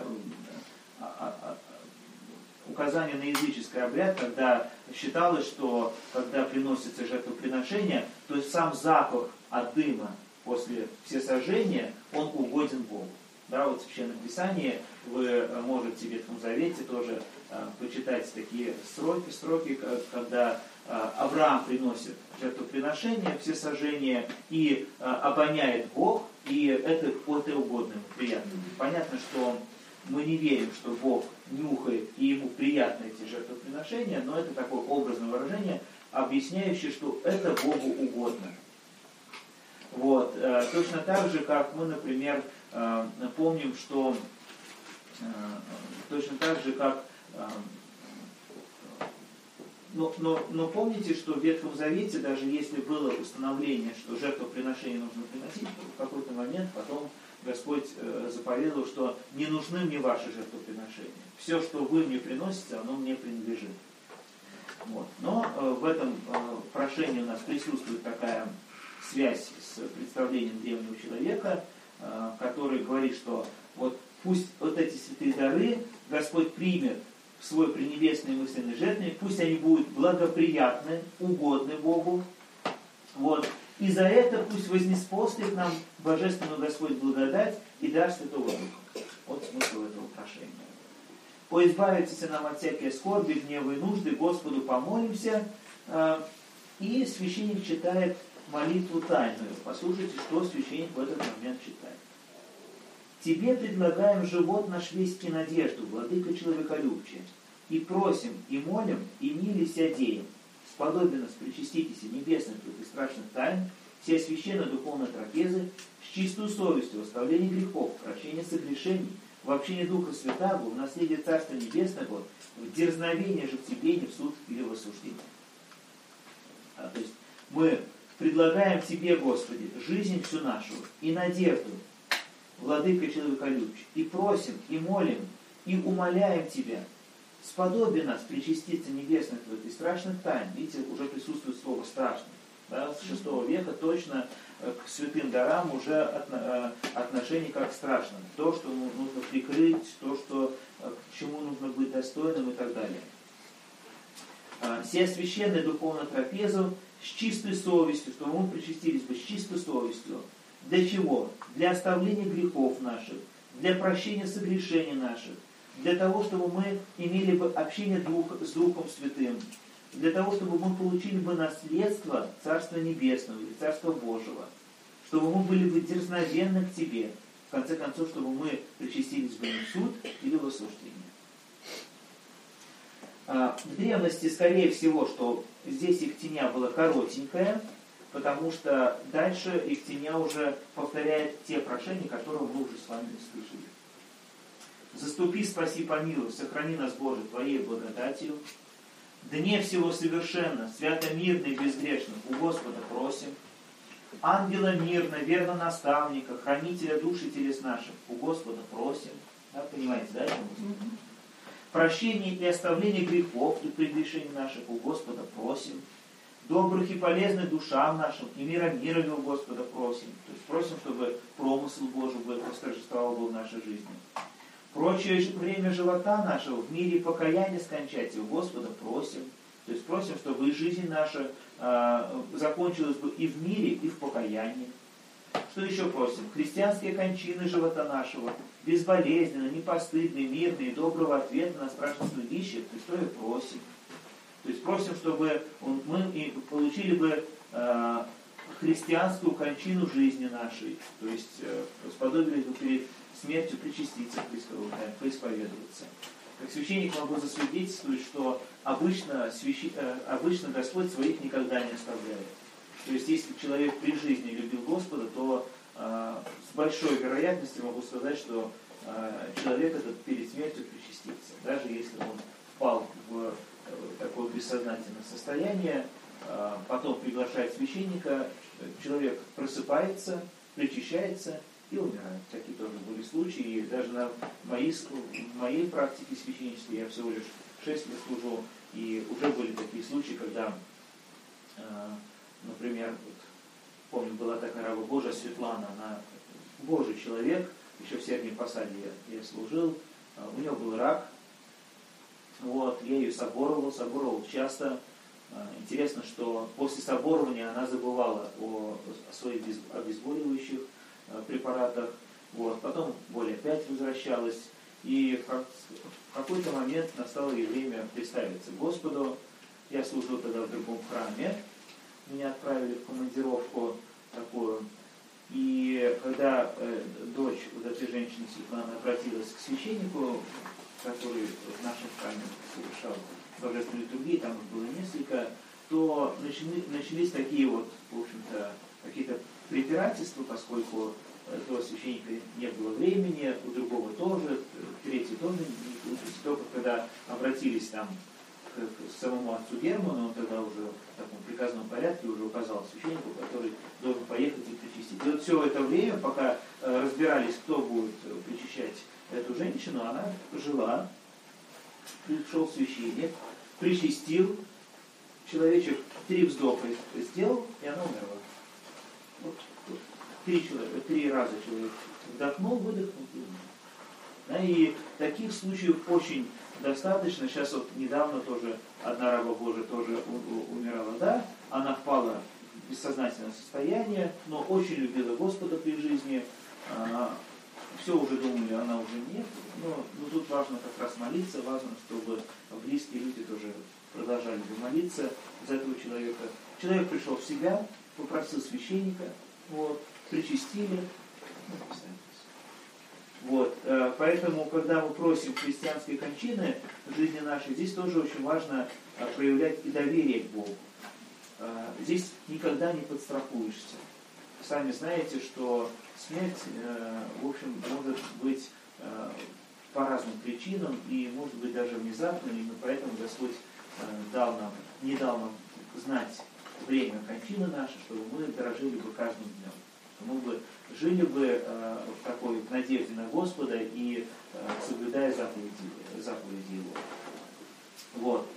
указание на языческий обряд, когда считалось, что когда приносится жертвоприношение, то есть сам запах от дыма после всесожжения, он угоден Богу. Да, вот в Священном Писании вы можете в Ветхом Завете тоже э, почитать такие строки, строки, когда э, Авраам приносит жертвоприношение, всесожжение, и э, обоняет Бог, и это, это угодно ему, приятно. Понятно, что мы не верим, что Бог нюхает и ему приятны эти жертвоприношения, но это такое образное выражение, объясняющее, что это Богу угодно. Вот. Точно так же, как мы, например, помним, что точно так же, как но, но, но помните, что в Ветхом Завете, даже если было установление, что жертвоприношение нужно приносить, в какой-то момент потом Господь э, заповедовал, что не нужны мне ваши жертвоприношения. Все, что вы мне приносите, оно мне принадлежит. Вот. Но э, в этом э, прошении у нас присутствует такая связь с представлением древнего человека, э, который говорит, что вот пусть вот эти святые дары Господь примет в свой пренебесный мысленный жертвенник, пусть они будут благоприятны, угодны Богу. Вот. И за это пусть вознеспослит нам Божественную Господь благодать и дар Святого Духа. Вот смысл этого прошения. Поизбавиться нам от всякой скорби, гнева и нужды, Господу помолимся. И священник читает молитву тайную. Послушайте, что священник в этот момент читает. Тебе предлагаем живот наш весь и надежду, владыка человеколюбче, и просим, и молим, и мились одеем. Сподоби нас причаститесь небесных и страшных тайн, все священные духовные трапезы, с чистую совестью, оставление грехов, прощение согрешений, в общении Духа Святаго, в наследие Царства Небесного, в дерзновение же в тебе, не в суд или в осуждение. А, то есть мы предлагаем Тебе, Господи, жизнь всю нашу и надежду, владыка человеколюбче, и просим, и молим, и умоляем Тебя, сподоби нас причаститься небесных и страшных тайн. Видите, уже присутствует слово «страшных». Да, с шестого века точно к святым дарам уже отношение как к страшным. То, что нужно прикрыть, то, что, к чему нужно быть достойным и так далее. Все священные духовную трапезу с чистой совестью, чтобы мы причастились бы с чистой совестью. Для чего? Для оставления грехов наших, для прощения согрешений наших, для того, чтобы мы имели бы общение с Духом Святым, для того, чтобы мы получили бы наследство Царства Небесного или Царства Божьего, чтобы мы были бы дерзновенны к Тебе, в конце концов, чтобы мы причастились бы не в суд или в осуждение. В древности, скорее всего, что здесь ихтиня была коротенькая, потому что дальше ихтиня уже повторяет те прошения, которые мы уже с вами слышали. Заступи, спаси, помилуй, сохрани нас, Боже, Твоей благодатью. Дне всего совершенно, свято мирно и безгрешно, у Господа просим. Ангела мирно, верно наставника, хранителя души телес наших, у Господа просим. Да, понимаете, да? Прощение и оставление грехов и прегрешений наших у Господа просим. Добрых и полезных душам нашим и мира мира у Господа просим. То есть просим, чтобы промысл Божий восторжествовал бы в нашей жизни. Прочее время живота нашего в мире покаяния скончать, и у Господа просим. То есть просим, чтобы и жизнь наша э, закончилась бы и в мире, и в покаянии. Что еще просим? Христианские кончины живота нашего, безболезненно, непостыдные, мирные, доброго ответа на страшное судище, Христове просим. То есть просим, чтобы мы получили бы э, христианскую кончину жизни нашей, то есть э, сподобились бы перед смертью причаститься к Христову, да, поисповедоваться. Как священник могу засвидетельствовать, что обычно, свящи... э, обычно Господь своих никогда не оставляет. То есть если человек при жизни любил Господа, то э, с большой вероятностью могу сказать, что э, человек этот перед смертью причастится, даже если он впал в такое бессознательное состояние, потом приглашает священника, человек просыпается, причащается и умирает. Такие тоже были случаи. И даже на моей, в моей практике священничества, я всего лишь шесть лет служу, и уже были такие случаи, когда, например, вот, помню, была такая раба Божия Светлана, она Божий человек, еще в Сергиевом Посаде я, я служил, у нее был рак. Вот, я ее соборовал, соборовал часто. Интересно, что после соборования она забывала о, о своих обезболивающих препаратах. Вот, потом боль опять возвращалась. И в какой-то момент настало ей время представиться Господу. Я служил тогда в другом храме. Меня отправили в командировку такую. И когда э, дочь вот этой женщины Светланы обратилась к священнику, который в нашем храме совершал божественную литургию, там их было несколько, то начали, начались такие вот, в общем-то, какие-то препирательства, поскольку у этого священника не было времени, у другого тоже, третий тоже не получился. Только когда обратились там к к, к самому отцу Герману, он тогда уже в таком приказном порядке уже указал священнику, который должен поехать и причастить. И вот все это время, пока э, разбирались, кто будет причащать эту женщину, она жила, пришел священник, причастил, человечек три вздоха сделал, и она умерла. Вот, вот. Три, человека, три раза человек вдохнул, выдохнул и умер. Да, и таких случаев очень достаточно. Сейчас вот недавно тоже одна раба Божия тоже умирала, да, она впала в бессознательное состояние, но очень любила Господа при жизни. А, все уже думали, она уже нет. Но, но тут важно как раз молиться, важно, чтобы близкие люди тоже продолжали бы молиться за этого человека. Человек пришел в себя, попросил священника, вот, причастили. Вот, поэтому, когда мы просим христианской кончины в жизни нашей, здесь тоже очень важно проявлять и доверие к Богу. Здесь никогда не подстрахуешься. Сами знаете, что смерть, в общем, может быть по разным причинам и может быть даже внезапно, и поэтому Господь дал нам, не дал нам знать время кончины нашей, чтобы мы дорожили бы каждым днем. Мы бы жили бы э, в такой надежде на Господа и э, соблюдая заповеди, заповеди Его. Вот.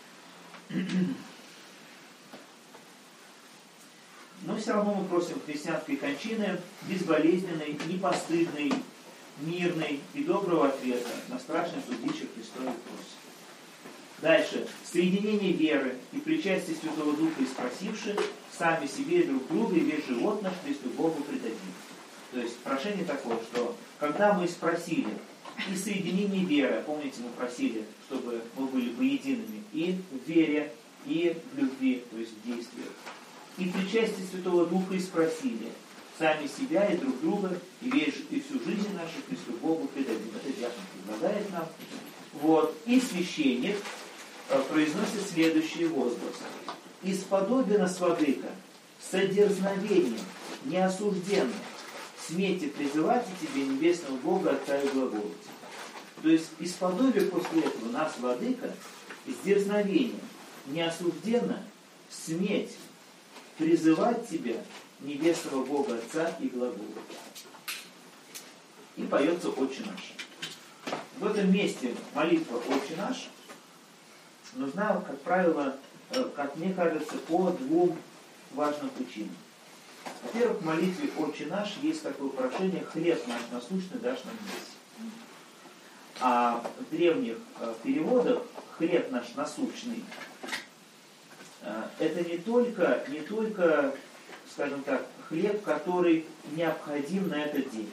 Но все равно мы просим христианской кончины безболезненной, непостыдной, мирной и доброго ответа на страшный судище Христовой просим. Дальше. Соединение веры и причастие Святого Духа и спросивши, сами себе и друг друга и весь живот наш Христу Богу предадим. То есть прошение такое, что когда мы спросили и соединение веры, помните, мы просили, чтобы мы были бы едиными и в вере, и в любви, то есть в действиях, и причастие Святого Духа и спросили, сами себя и друг друга и, весь, и всю жизнь нашу Христу Богу предадим. Это диакон предлагает нам. Вот. И священник произносит следующие возгласы. «Исподобина с владыка, с дерзновением, неосужденно, смейте призывать и тебе небесного Бога Отца и глаголать». То есть исподобие после этого нас, владыка, с дерзновением, неосужденно, сметь призывать тебя небесного Бога Отца и глаголать. И поется «Отче наш». В этом месте молитва «Отче наш» нужна, как правило, как мне кажется, по двум важным причинам. Во-первых, в молитве «Отче наш» есть такое прошение «Хлеб наш насущный дашь нам днесь». А в древних переводах «хлеб наш насущный» это не только, не только, скажем так, хлеб, который необходим на этот день.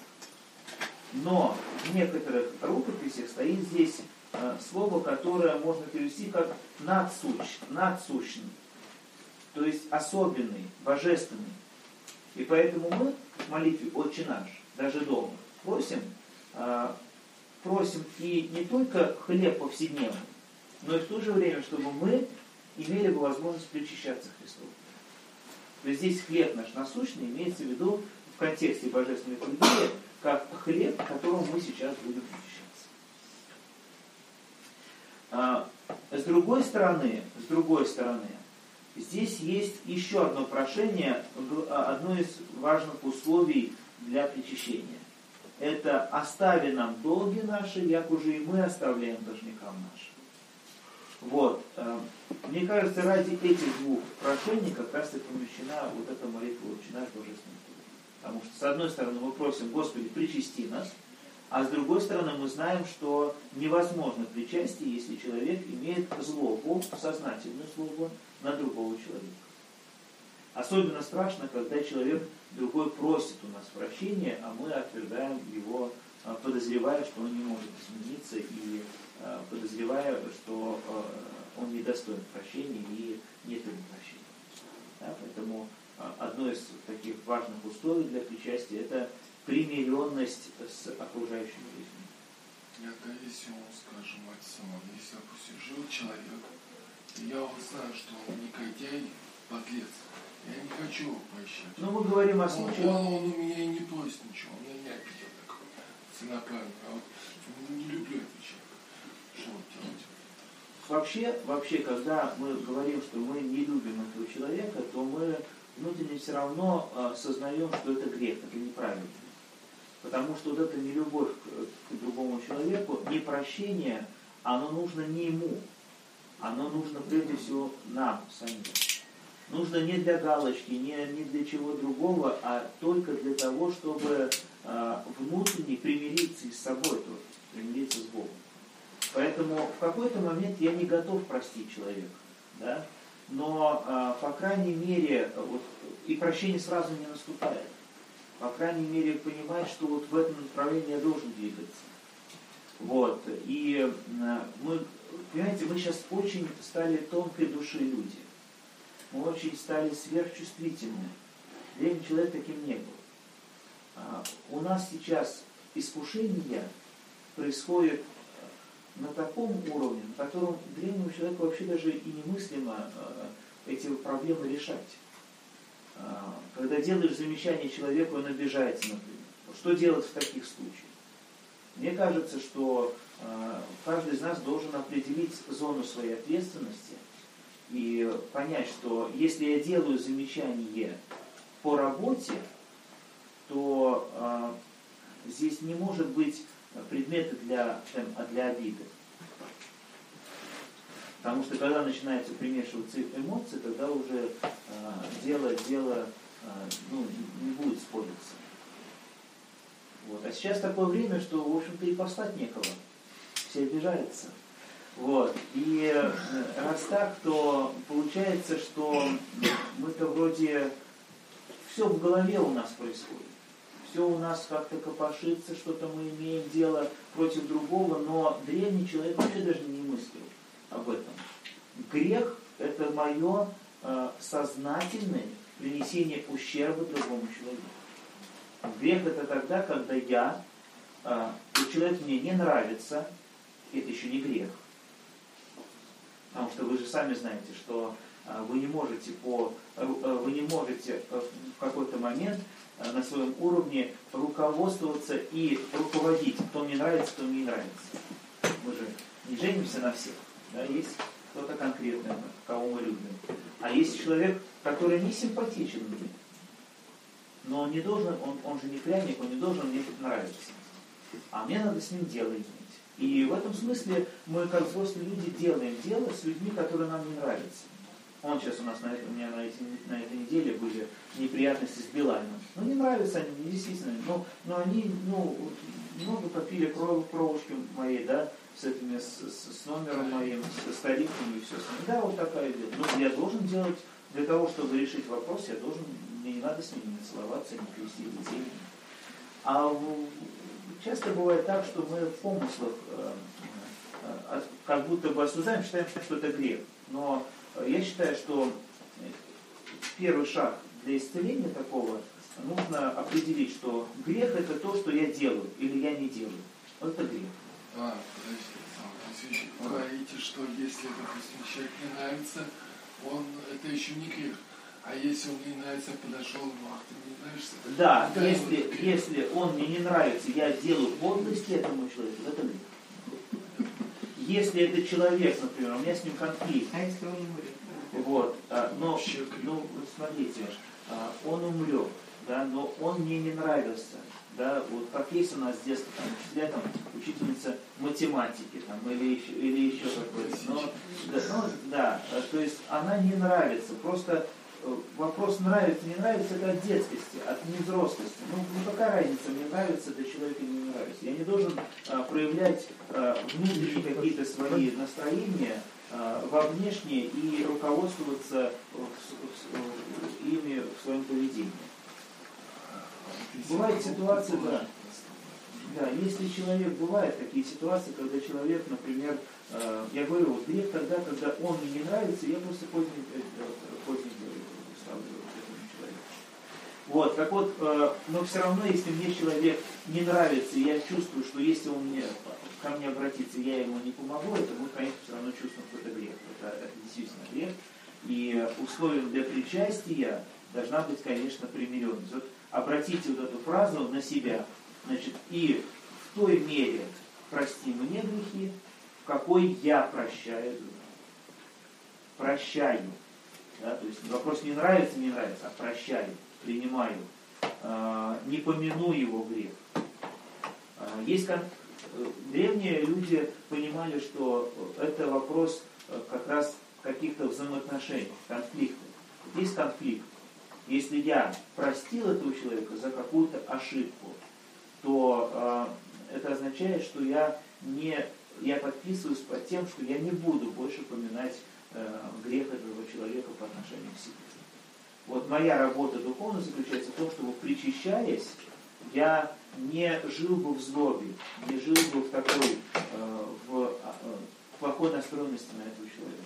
Но в некоторых рукописях стоит здесь э, слово, которое можно перевести как надсущ, надсущный, то есть особенный, божественный. И поэтому мы в молитве «Отче наш», даже дома, просим, э, просим и не только хлеб повседневный, но и в то же время, чтобы мы имели бы возможность причащаться Христу. То есть здесь хлеб наш насущный имеется в виду в контексте божественной литургии, как хлеб, которым мы сейчас будем причащаться. А, с другой стороны, с другой стороны, здесь есть еще одно прошение, одно из важных условий для причащения. Это «остави нам долги наши, як уже и мы оставляем должникам нашим». Вот. Мне кажется, ради этих двух прошений как раз и помещена вот эта молитва «Отче наш» божественный. Потому что, с одной стороны, мы просим, Господи, причасти нас, а с другой стороны, мы знаем, что невозможно причастие, если человек имеет злобу, сознательную злобу на другого человека. Особенно страшно, когда человек другой просит у нас прощения, а мы отвергаем его, подозревая, что он не может измениться, и подозревая, что он недостоин прощения и нет ему прощения. Да, поэтому одно из таких важных условий для причастия – это примиренность с окружающей жизнью. Это если он, скажем, отцом, если, допустим, жил человек, и я вот знаю, что он негодяй, подлец, я не хочу его прощать. Но мы говорим о случае... Он, он у меня и не просит ничего, он меня не обидел такой целенаправленно, а вот не люблю этого человека. Что делать? вообще, вообще, когда мы говорим, что мы не любим этого человека, то мы внутренне все равно осознаем, что это грех, это неправильно. Потому что вот эта нелюбовь к, к другому человеку, непрощение, оно нужно не ему, оно нужно прежде всего нам самим. Нужно не для галочки, не, не для чего другого, а только для того, чтобы э, внутренне примириться и с собой тоже, примириться с Богом. Поэтому в какой-то момент я не готов простить человека, да? Но, э, по крайней мере, вот, и прощение сразу не наступает. По крайней мере, понимать, что вот в этом направлении я должен двигаться. Вот. И э, мы, понимаете, мы сейчас очень стали тонкой души люди. Мы очень стали сверхчувствительны. Древний человек таким не был. А, у нас сейчас искушение происходит на таком уровне, на котором древнему человеку вообще даже и немыслимо а, эти проблемы решать. А, когда делаешь замечание человеку, он обижается, например. Что делать в таких случаях? Мне кажется, что а, каждый из нас должен определить зону своей ответственности и понять, что если я делаю замечание по работе, то э, здесь не может быть предмета для, для обиды. Потому что когда начинается примешиваться эмоции, тогда уже э, дело, дело э, ну, не будет спориться. Вот. А сейчас такое время, что, в общем-то, и послать некого. Все обижаются. Вот. И раз так, то получается, что мы-то вроде все в голове у нас происходит. Все у нас как-то копошится, что-то мы имеем дело против другого, но древний человек вообще даже не мыслил об этом. Грех – это мое э, сознательное принесение ущерба другому человеку. Грех – это тогда, когда я, э, и человек мне не нравится, это еще не грех. Потому что вы же сами знаете, что вы не можете, по, вы не можете в какой-то момент на своем уровне руководствоваться и руководить. Кто мне нравится, кто мне не нравится. Мы же не женимся на всех. Да? Есть кто-то конкретный, кого мы любим. А есть человек, который не симпатичен мне. Но он не должен, он, он же не пряник, он не должен мне нравиться. А мне надо с ним дело иметь. И в этом смысле мы, как взрослые люди, делаем дело с людьми, которые нам не нравятся. Он сейчас у нас на, это, у меня на, эти, на этой неделе были неприятности с Билайном. Ну, не нравятся они мне, действительно. Но, но они, ну, много попили кров, кровушки моей, да, с этими, с, с, с номером моим, с стариками и все. Да, вот такая идея. Но я должен делать, для того, чтобы решить вопрос, я должен, мне не надо с ними не целоваться, не привести детей. А часто бывает так, что мы в помыслах э, э, как будто бы осуждаем, считаем, что это грех. Но я считаю, что первый шаг для исцеления такого нужно определить, что грех – это то, что я делаю или я не делаю. Вот это грех. А, подождите, вы говорите, что если, допустим, человек не нравится, он, это еще не грех. А если он мне нравится, подошел, ну, ах, ты мне нравишься? Да, да, если, если он мне не нравится, я делаю подлости этому человеку, это грех. Если этот человек, например, у меня с ним конфликт. А если он умрет? Вот, но, ну, смотрите, он умрет, да, но он мне не нравился. Да, вот как есть у нас с детства, там, учителя, там, учительница математики, там, или еще, или еще какой-то. Но, да, ну, да, то есть она не нравится. Просто вопрос нравится, не нравится, это от детскости, от невзрослости. Ну, ну какая разница, мне нравится это человек или не нравится. Я не должен а, проявлять а, внутренние какие-то свои настроения а, во внешние и руководствоваться в, в, в, ими в своем поведении. Бывает ситуация, да. Да, если человек, бывают такие ситуации, когда человек, например, э, я говорю, вот грех тогда, когда он мне не нравится, я просто поздний, поздний ставлю этому человеку. Вот, так вот, э, но все равно, если мне человек не нравится, и я чувствую, что если он мне, ко мне обратится, я ему не помогу, это мы, конечно, все равно чувствуем, что это грех. Это, это действительно грех. И условием для причастия должна быть, конечно, примиренность. Вот обратите вот эту фразу на себя. Значит, и в той мере прости мне грехи, в какой я прощаю другим. прощаю. Да, то есть вопрос не нравится, не нравится, а прощаю, принимаю, э, не помяну его грех. Э, есть кон... Древние люди понимали, что это вопрос как раз каких-то взаимоотношений, конфликтов. Есть конфликт. Если я простил этого человека за какую-то ошибку, то э, это означает, что я, не, я подписываюсь под тем, что я не буду больше поминать э, грех этого человека по отношению к себе. Вот моя работа духовно заключается в том, чтобы, причащаясь, я не жил бы в злобе, не жил бы в такой э, в, э, плохой настроенности на этого человека.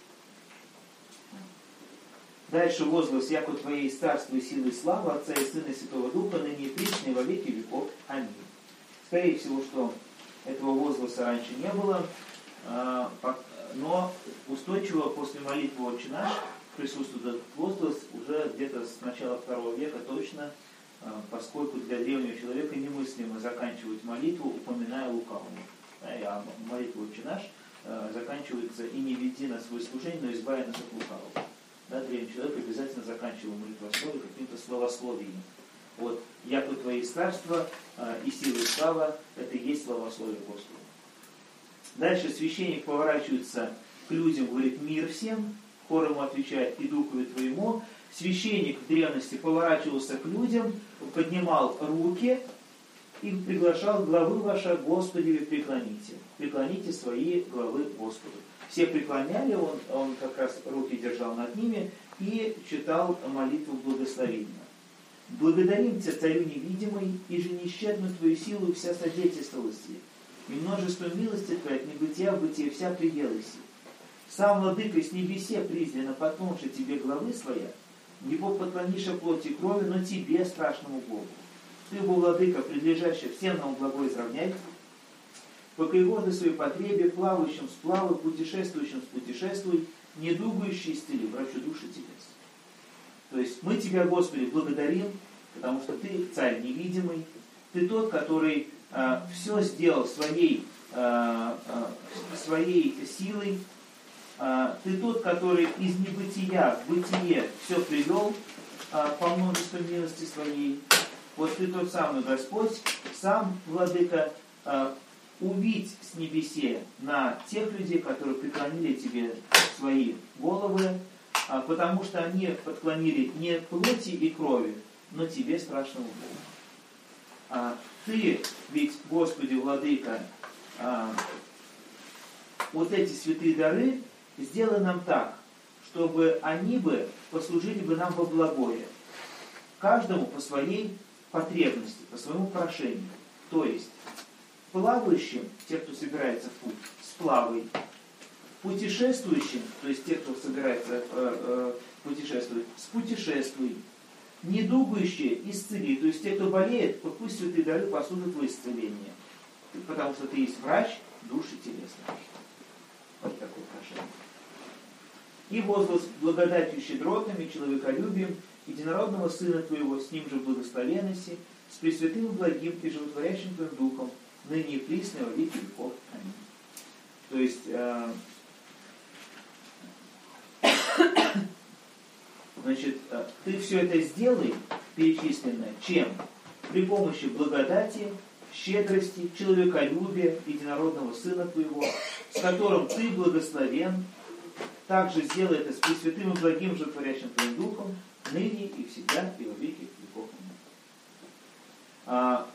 Дальше возглас, яко Твоей царство и силы и слава Отца и Сына и Святого Духа, ныне и присно и во веки веков. Аминь. Скорее всего, что этого возгласа раньше не было, но устойчиво после молитвы «Отче наш» присутствует этот возглас уже где-то с начала второго века точно, поскольку для древнего человека немыслимо заканчивать молитву, упоминая лукавого. А молитва «Отче наш» заканчивается «И не веди нас в свое служение, но избави нас от лукавого». Да, древний человек обязательно заканчивал молитвословие каким-то словословием. Вот, яко Твои царства э, и силы и слава, это и есть словословие Господа. Дальше священник поворачивается к людям, говорит: мир всем, хор ему отвечает: и духу Твоему. Священник в древности поворачивался к людям, поднимал руки и приглашал: главы ваши Господи преклоните. Преклоните свои главы Господу. Все преклоняли, он, он как раз руки держал над ними и читал молитву благословения. «Благодарим Тебя, Царю невидимый, и же нещадную Твою силу вся содействовалась тебе, и множество милости Твоей от небытия в бытие вся приелась. Сам владыка с небесе призвано потомши Тебе главы своя, не Бог поклонишь плоти и крови, но Тебе, страшному Богу. Ты, Бог владыка, предлежащий всем нам благой изравнять, по криводы своей потребе, плавающим сплавы, путешествующим спутешествуй, недугающий исцели, врачу души телес». То есть мы Тебя, Господи, благодарим, потому что Ты Царь невидимый, Ты тот, который э, все сделал своей, э, э, своей силой, э, Ты тот, который из небытия в бытие все привел э, по множеству милости Своей. Вот Ты тот самый Господь, сам, Владыка, э, увидь с небесе на тех людей, которые преклонили Тебе свои головы, потому что они подклонили не плоти и крови, но Тебе, страшному Богу. Ты, ведь, Господи, Владыка, вот эти святые дары сделай нам так, чтобы они бы послужили бы нам во благое, каждому по своей потребности, по своему прошению. То есть плавающим, те, кто собирается в путь, сплавай. Путешествующим, то есть те, кто собирается э, э, путешествовать, спутешествуй. Недугающие, исцели. То есть те, кто болеет, пусть святые дары послужат во исцеление. Потому что Ты есть врач души телесной. Вот такое прошение. И возглас благодатью щедротами, человеколюбием, единородного Сына Твоего, с Ним же в благословенности, с пресвятым и благим и животворящим Твоим Духом, ныне и присно во веки веков. Аминь. То есть, э, значит, э, ты все это сделай, перечисленное, чем? При помощи благодати, щедрости, человеколюбия, единородного Сына Твоего, с которым Ты благословен. Также сделай это с пресвятым и благим животворящим Твоим Духом, ныне и всегда и во веки веков. А,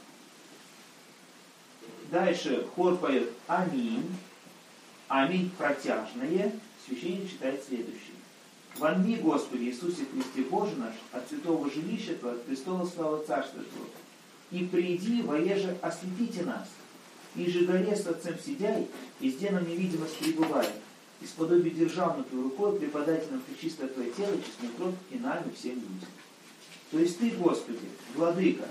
дальше хор поет «Аминь». «Аминь» протяжное. Священник читает следующее. «Вонми, Господи Иисусе Христе Боже наш, от святого жилища Твоего, от престола славы Царства Твоего, и приди, воеже осветите нас, и же горе с Отцем сидяй, и сделаем невидимость пребывая, и сподоби державную Твою рукой преподайте нам пречистое Твое тело, честную кровь и нами всем людям». То есть Ты, Господи, Владыка,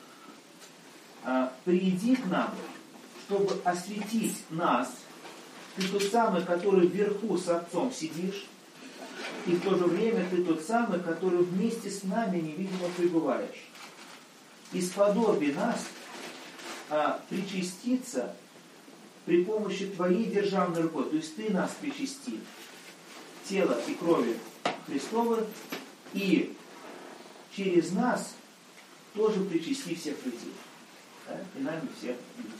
приди к нам, чтобы осветить нас. Ты тот самый, который вверху с Отцом сидишь, и в то же время Ты тот самый, который вместе с нами невидимо пребываешь. И сподоби нас а, причаститься при помощи Твоей державной рукой, то есть Ты нас причасти тела и крови Христовы, и через нас тоже причасти всех людей. Да? И нами всех людей.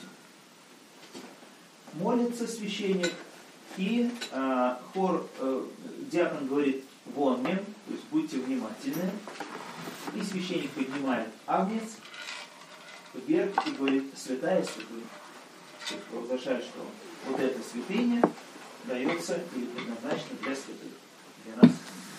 Молится священник, и э, хор, э, диакон говорит «вонмен», то есть будьте внимательны, и священник поднимает агнец вверх и говорит «святая святая». То есть провозглашает, что вот эта святыня дается или предназначена для святых, для нас.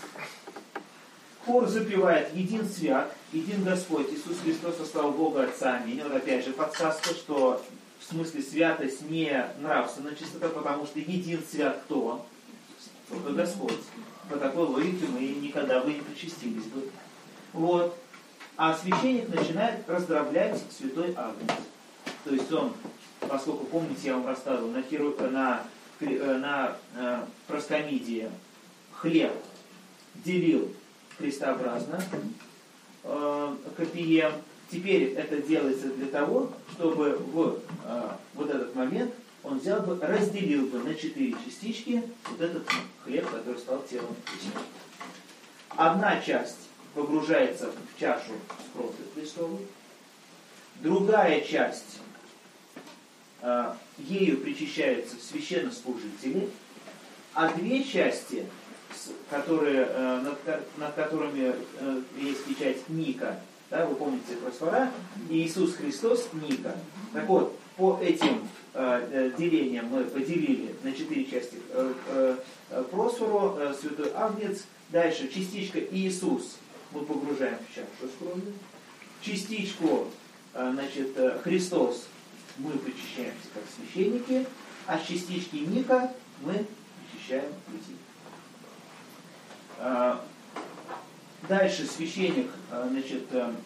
Хор запевает «Един свят, един Господь, Иисус Христос остал Бога Отца, аминь». Вот опять же подсказка, что в смысле святость не нравственная чистота, потому что един свят кто? Только Господь. По такой логике мы никогда бы не причастились бы. Вот. А священник начинает раздроблять святой агнец. То есть он, поскольку, помните, я вам рассказывал, на, хиру, на, на э, проскомидии хлеб делил крестообразно э, копием. Теперь это делается для того, чтобы в э, вот этот момент он взял бы, разделил бы на четыре частички вот этот хлеб, который стал телом Христа. Одна часть погружается в чашу с кровью Христовой, другая часть э, ею причащаются священнослужители, а две части, которые, э, над, над которыми э, есть печать Ника, да, вы помните просфора, и Иисус Христос Ника. Так вот, по этим э, делениям мы поделили на четыре части э, э, просфору, э, святой агнец, дальше частичка Иисус мы погружаем в чашу с кровью, частичку э, значит, Христос мы причащаемся как священники, а с частички Ника мы причащаем людей. Э, Дальше священник, значит,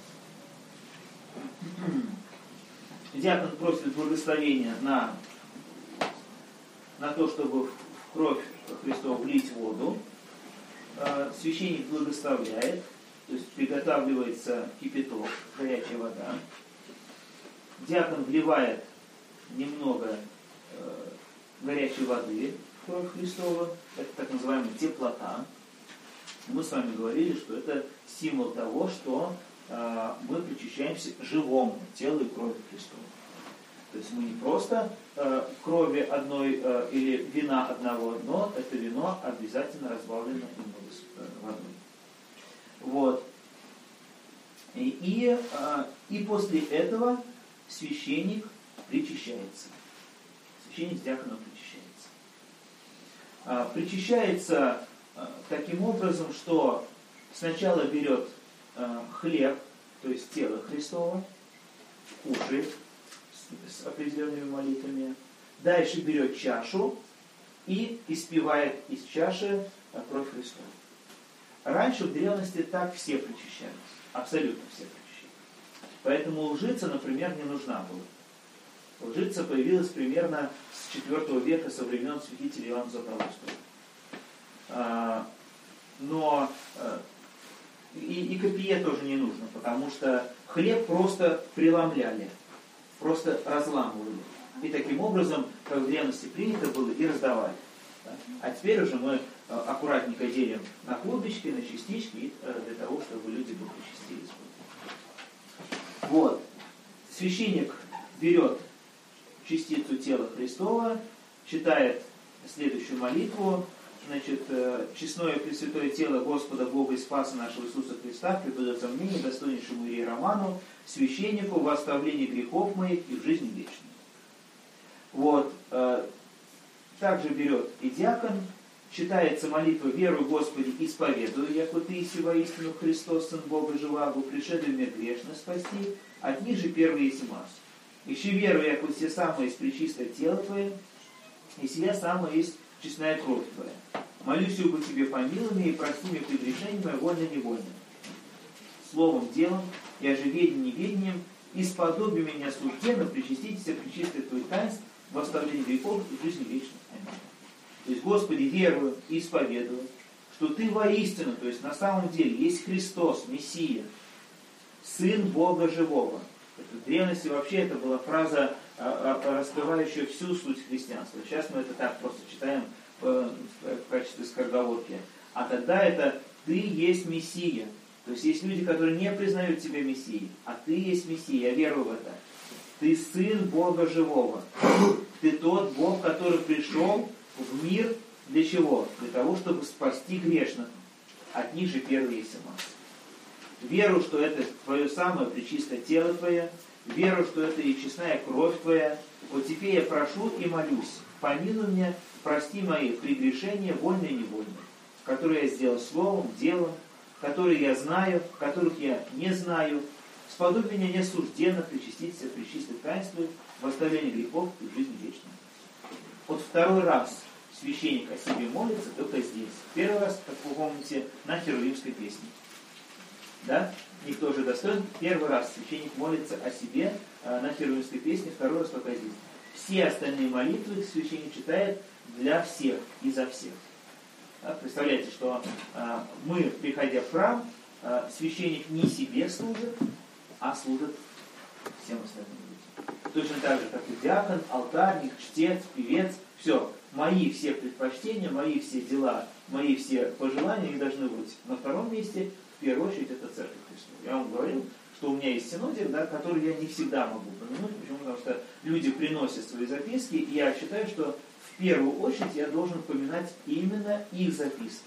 диакон просит благословения на, на то, чтобы в кровь Христову влить воду. Священник благословляет, то есть приготавливается кипяток, горячая вода. Диакон вливает немного горячей воды в кровь Христову, это так называемая теплота. Мы с вами говорили, что это символ того, что э, мы причащаемся живому телу и крови Христову. То есть мы не просто э, крови одной э, или вина одного, но это вино обязательно разбавлено немного водой. Вот. И, и, э, и после этого священник причащается. Священник с диаконом причащается. Э, причащается таким образом, что сначала берет э, хлеб, то есть тело Христово, кушает с, с определенными молитвами, дальше берет чашу и испивает из чаши э, кровь Христова. Раньше в древности так все причащались, абсолютно все причащались. Поэтому лжица, например, не нужна была. Лжица появилась примерно с четвёртого века, со времен святителя Иоанна Златоустова. Но и, и копье тоже не нужно, потому что хлеб просто преломляли, просто разламывали. И таким образом, как в древности принято было, и раздавали. А теперь уже мы аккуратненько делим на клубочки, на частички, для того, чтобы люди бы причастились. Вот. Священник берет частицу тела Христова, читает следующую молитву. Значит, честное пресвятое тело Господа Бога и Спаса нашего Иисуса Христа преподается мне, недостойнейшему иероману, священнику, в оставлении грехов моих и в жизни вечной. Вот. Также берет и диакон, читается молитва «Верую, Господи, исповедую, яко Ты иси воистину Христос, Сын Бога живаго, пришедший мир грешно спасти, от них же первый есть масс. Ищи веру, яко все самое есть пречистое тело Твое, и себя самое есть честная кровь Твоя. Молюсь по Тебе помилуй, и прости мне прегрешение мое вольно-невольно. Словом, делом, я же ведением, неведением, исподоби меня служде, но причаститесь пречистое Твое таинство, в оставлении грехов и жизни вечной. Аминь. То есть, Господи, верую и исповедую, что Ты воистину, то есть на самом деле, есть Христос, Мессия, Сын Бога Живого. В древности вообще это была фраза, раскрывающая всю суть христианства. Сейчас мы это так просто читаем в качестве качестве скороговорки, а тогда это ты есть Мессия. То есть есть люди, которые не признают себя Мессией, а ты есть Мессия, я верую в это. Ты сын Бога живого. Ты тот Бог, который пришел в мир для чего? Для того, чтобы спасти грешных. От них же первый есть масса. Веру, что это твое самое пречистое тело твое, веру, что это и честная кровь твоя. Вот теперь я прошу и молюсь, помилуй меня, прости мои прегрешения, вольные и невольные, которые я сделал словом, делом, которые я знаю, которых я не знаю. Сподобь меня неосужденных причаститься при чистых таинствах, в оставлении грехов и в жизни вечной. Вот второй раз священник о себе молится только здесь. Первый раз, как вы помните, на херувимской песне. Да? Никто же достоин. Первый раз священник молится о себе э, на херувимской песне, второй раз только здесь. Все остальные молитвы священник читает для всех и за всех. Да? Представляете, что э, мы, приходя в храм, э, священник не себе служит, а служит всем остальным людям. Точно так же, как и диакон, алтарник, чтец, певец. Все. Мои все предпочтения, мои все дела, мои все пожелания, они должны быть на втором месте. В первую очередь это Церковь Христова. Я вам говорил, что у меня есть синодик, да, который я не всегда могу помянуть. Почему? Потому что люди приносят свои записки, и я считаю, что в первую очередь я должен поминать именно их записки.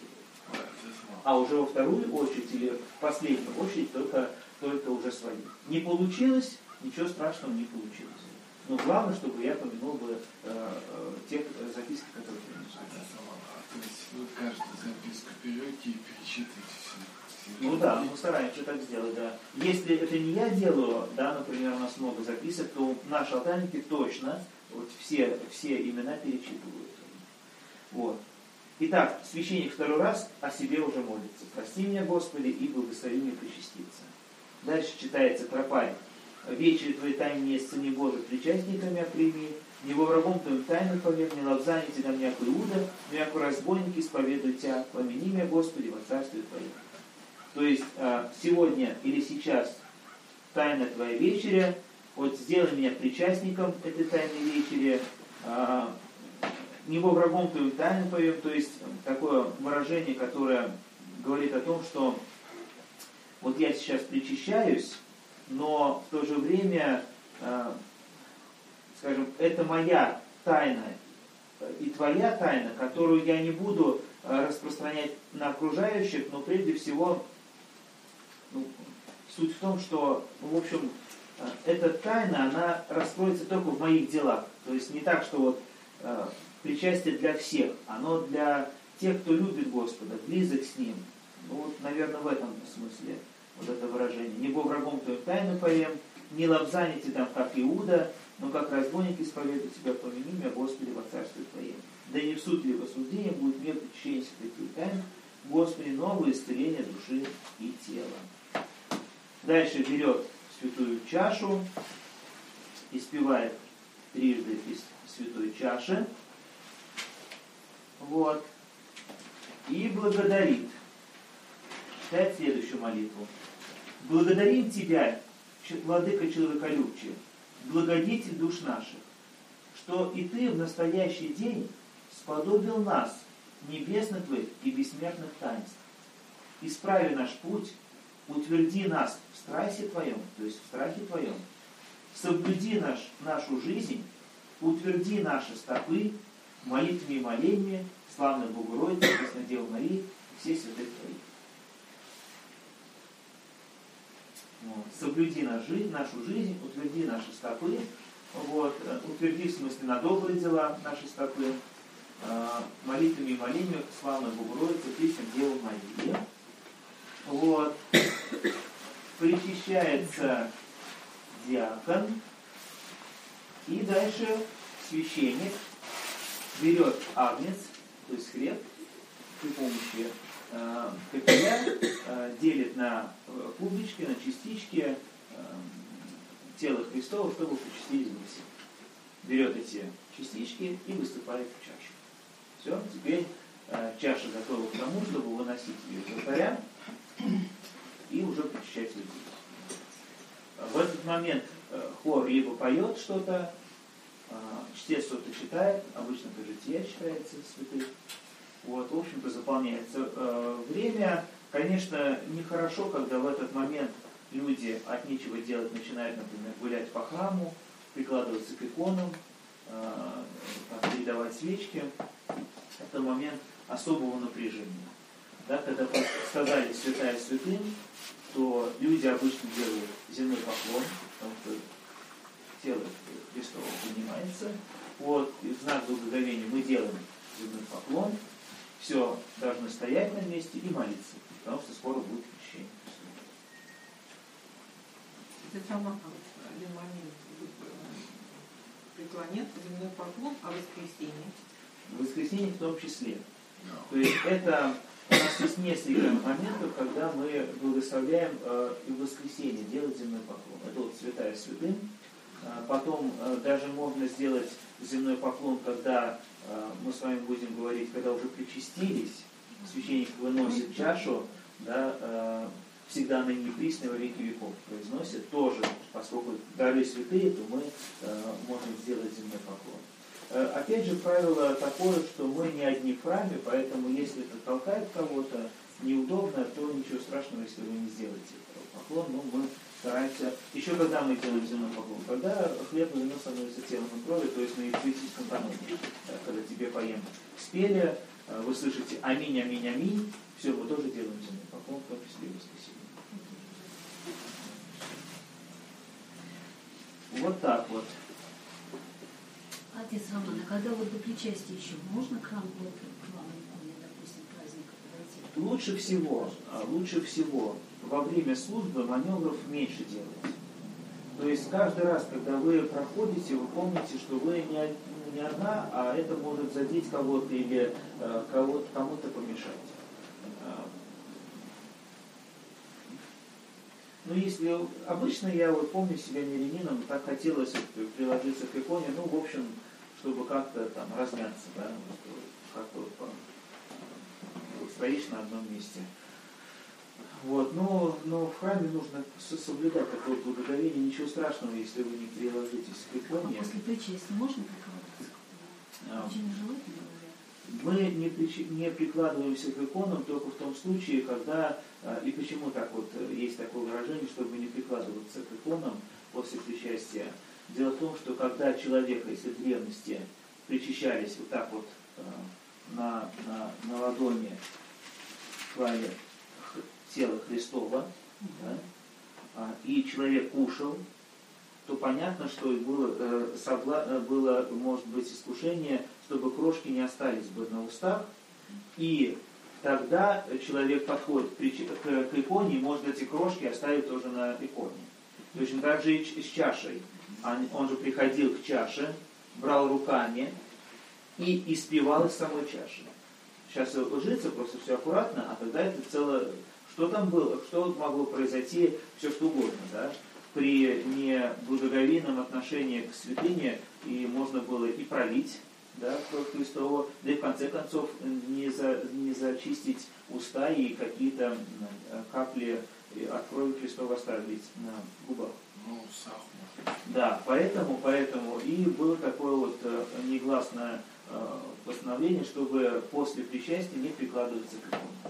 А уже во вторую очередь или в последнюю очередь только, только уже свои. Не получилось, ничего страшного не получилось. Но главное, чтобы я помянул бы э, э, тех записки, которые принесут. То есть вы каждую записку берете и перечитываете все. Ну да, мы стараемся так сделать, да. Если это не я делаю, да, например, у нас много записок, то наши алтарники точно вот все, все имена перечитывают. Вот. Итак, священник второй раз о себе уже молится. Прости меня, Господи, и благослови меня причаститься. Дальше читается тропарь. Вечери твои тайны не сцени Божий, причастниками оприми, не во врагом твоим тайну повер, не лобзани тебя м'яко Иуда, но яко разбойники исповедуй тебя, помяни меня, Господи, во царстве Твоем. То есть сегодня или сейчас тайна твоя вечеря, вот сделай меня причастником этой тайной вечери, не во врагом твоим тайну повер, то есть такое выражение, которое говорит о том, что вот я сейчас причащаюсь, но в то же время, э, скажем, это моя тайна и твоя тайна, которую я не буду э, распространять на окружающих, но прежде всего, ну, суть в том, что, ну, в общем, э, эта тайна, она раскроется только в моих делах. То есть не так, что вот э, причастие для всех, оно для тех, кто любит Господа, близок с Ним. Ну вот, наверное, в этом смысле вот это выражение. Не во врагом твоим тайну поем, не лобзаните там, как Иуда, но как разбойники исповедуют тебя, помяни меня, Господи, во царстве Твоем. Да не в суд ли в осуждение будет мир причащения святых тайн, Господи, новое исцеление души и тела. Дальше берет святую чашу, испевает трижды из святой чаши, вот, и благодарит. Читает следующую молитву. Благодарим Тебя, Владыка человеколюбче, благодетель душ наших, что и Ты в настоящий день сподобил нас, небесных Твоих и бессмертных таинств. Исправи наш путь, утверди нас в страхе Твоем, то есть в страхе Твоем, соблюди наш, нашу жизнь, утверди наши стопы молитвами и молениями, славной Богородицы, Преснодевы Марии, все святых Твоих. Вот. Соблюди наш жизнь, нашу жизнь, утверди наши стопы, вот. Утверди в смысле на добрые дела наши стопы, э, молитвами и молениями славной Богородицы, Преснодевы Марии. Вот. Причащается диакон, и дальше священник берет агнец, то есть хлеб, при помощи э, капеля, э, делит на э, кубочки, на частички э, тело Христова, чтобы причастились мы все. Берет эти частички и высыпает в чашу. Все, теперь э, чаша готова к тому, чтобы выносить ее из алтаря и уже причащать людей. В этот момент э, хор либо поет что-то, чтец что-то читает, обычно это жития читается святых, Вот, в общем-то, заполняется э, время. Конечно, нехорошо, когда в этот момент люди от нечего делать начинают, например, гулять по храму, прикладываться к иконам, э, там, передавать свечки. Это момент особого напряжения. Да, когда сказали «святая святынь», то люди обычно делают земной поклон, потому что тело Христово поднимается. Вот, и в знак благоговения мы делаем земной поклон. Все, должны стоять на месте и молиться, потому что скоро будет крещение. Это сама один момент преклоняться, земной поклон, а воскресенье? В воскресенье в том числе. То есть это у нас есть несколько моментов, когда мы благословляем э, и в воскресенье делать земной поклон. Это вот святая святынь. А потом э, даже можно сделать земной поклон, когда э, мы с вами будем говорить, когда уже причастились, священник выносит чашу, да, э, всегда ныне и присно во веки веков произносит. Тоже, поскольку дары святые, то мы э, можем сделать земной поклон. Опять же, правило такое, что мы не одни в храме, поэтому если это толкает кого-то неудобно, то ничего страшного, если вы не сделаете поклон. Но мы стараемся, еще когда мы делаем земной поклон, когда хлеб и вино становятся телом и кровью, то есть на евхаристическом каноне, когда тебе поем спели, вы слышите аминь, аминь, аминь, все, мы тоже делаем земной поклон, в том числе и воскресенье. Вот так вот. Отец Роман, а когда вот до причастия еще можно к храму, вот, к вам, допустим, праздника подойти? Лучше всего, лучше всего во время службы маневров меньше делать. То есть каждый раз, когда вы проходите, вы помните, что вы не, не одна, а это может задеть кого-то или э, кого-то, кому-то помешать. Ну, если обычно я вот помню себя мирянином, так хотелось вот приложиться к иконе, ну, в общем, чтобы как-то там размяться, да, вот, как-то вот, вот стоишь на одном месте. Вот, но, но в храме нужно соблюдать такое благоговение, ничего страшного, если вы не приложитесь к иконе. А после причастия можно прикладываться? А, Очень желательно. Мы не, прич... не прикладываемся к иконам только в том случае, когда, и почему так вот есть такое выражение, чтобы не прикладываться к иконам после причастия. Дело в том, что когда человека, если в древности причащались вот так вот на, на, на ладони клали тело Христова, да, и человек кушал, то понятно, что было, э, согла... было, может быть, искушение, чтобы крошки не остались бы на устах, и тогда человек подходит к, к, к иконе, и может эти крошки оставить тоже на иконе. Точно так же и с чашей. Он, он же приходил к чаше, брал руками и испевал из самой чаши. Сейчас ложится просто все аккуратно, а тогда это целое... Что там было? Что могло произойти? Все что угодно, да? При неблагоговейном отношении к святыне и можно было и пролить, да, кровь Христову, да и в конце концов не, за, не зачистить уста и какие-то капли от крови Христова оставить на губах. Ну, сахар. Да, поэтому, поэтому и было такое вот негласное постановление, чтобы после причастия не прикладываться к иконе.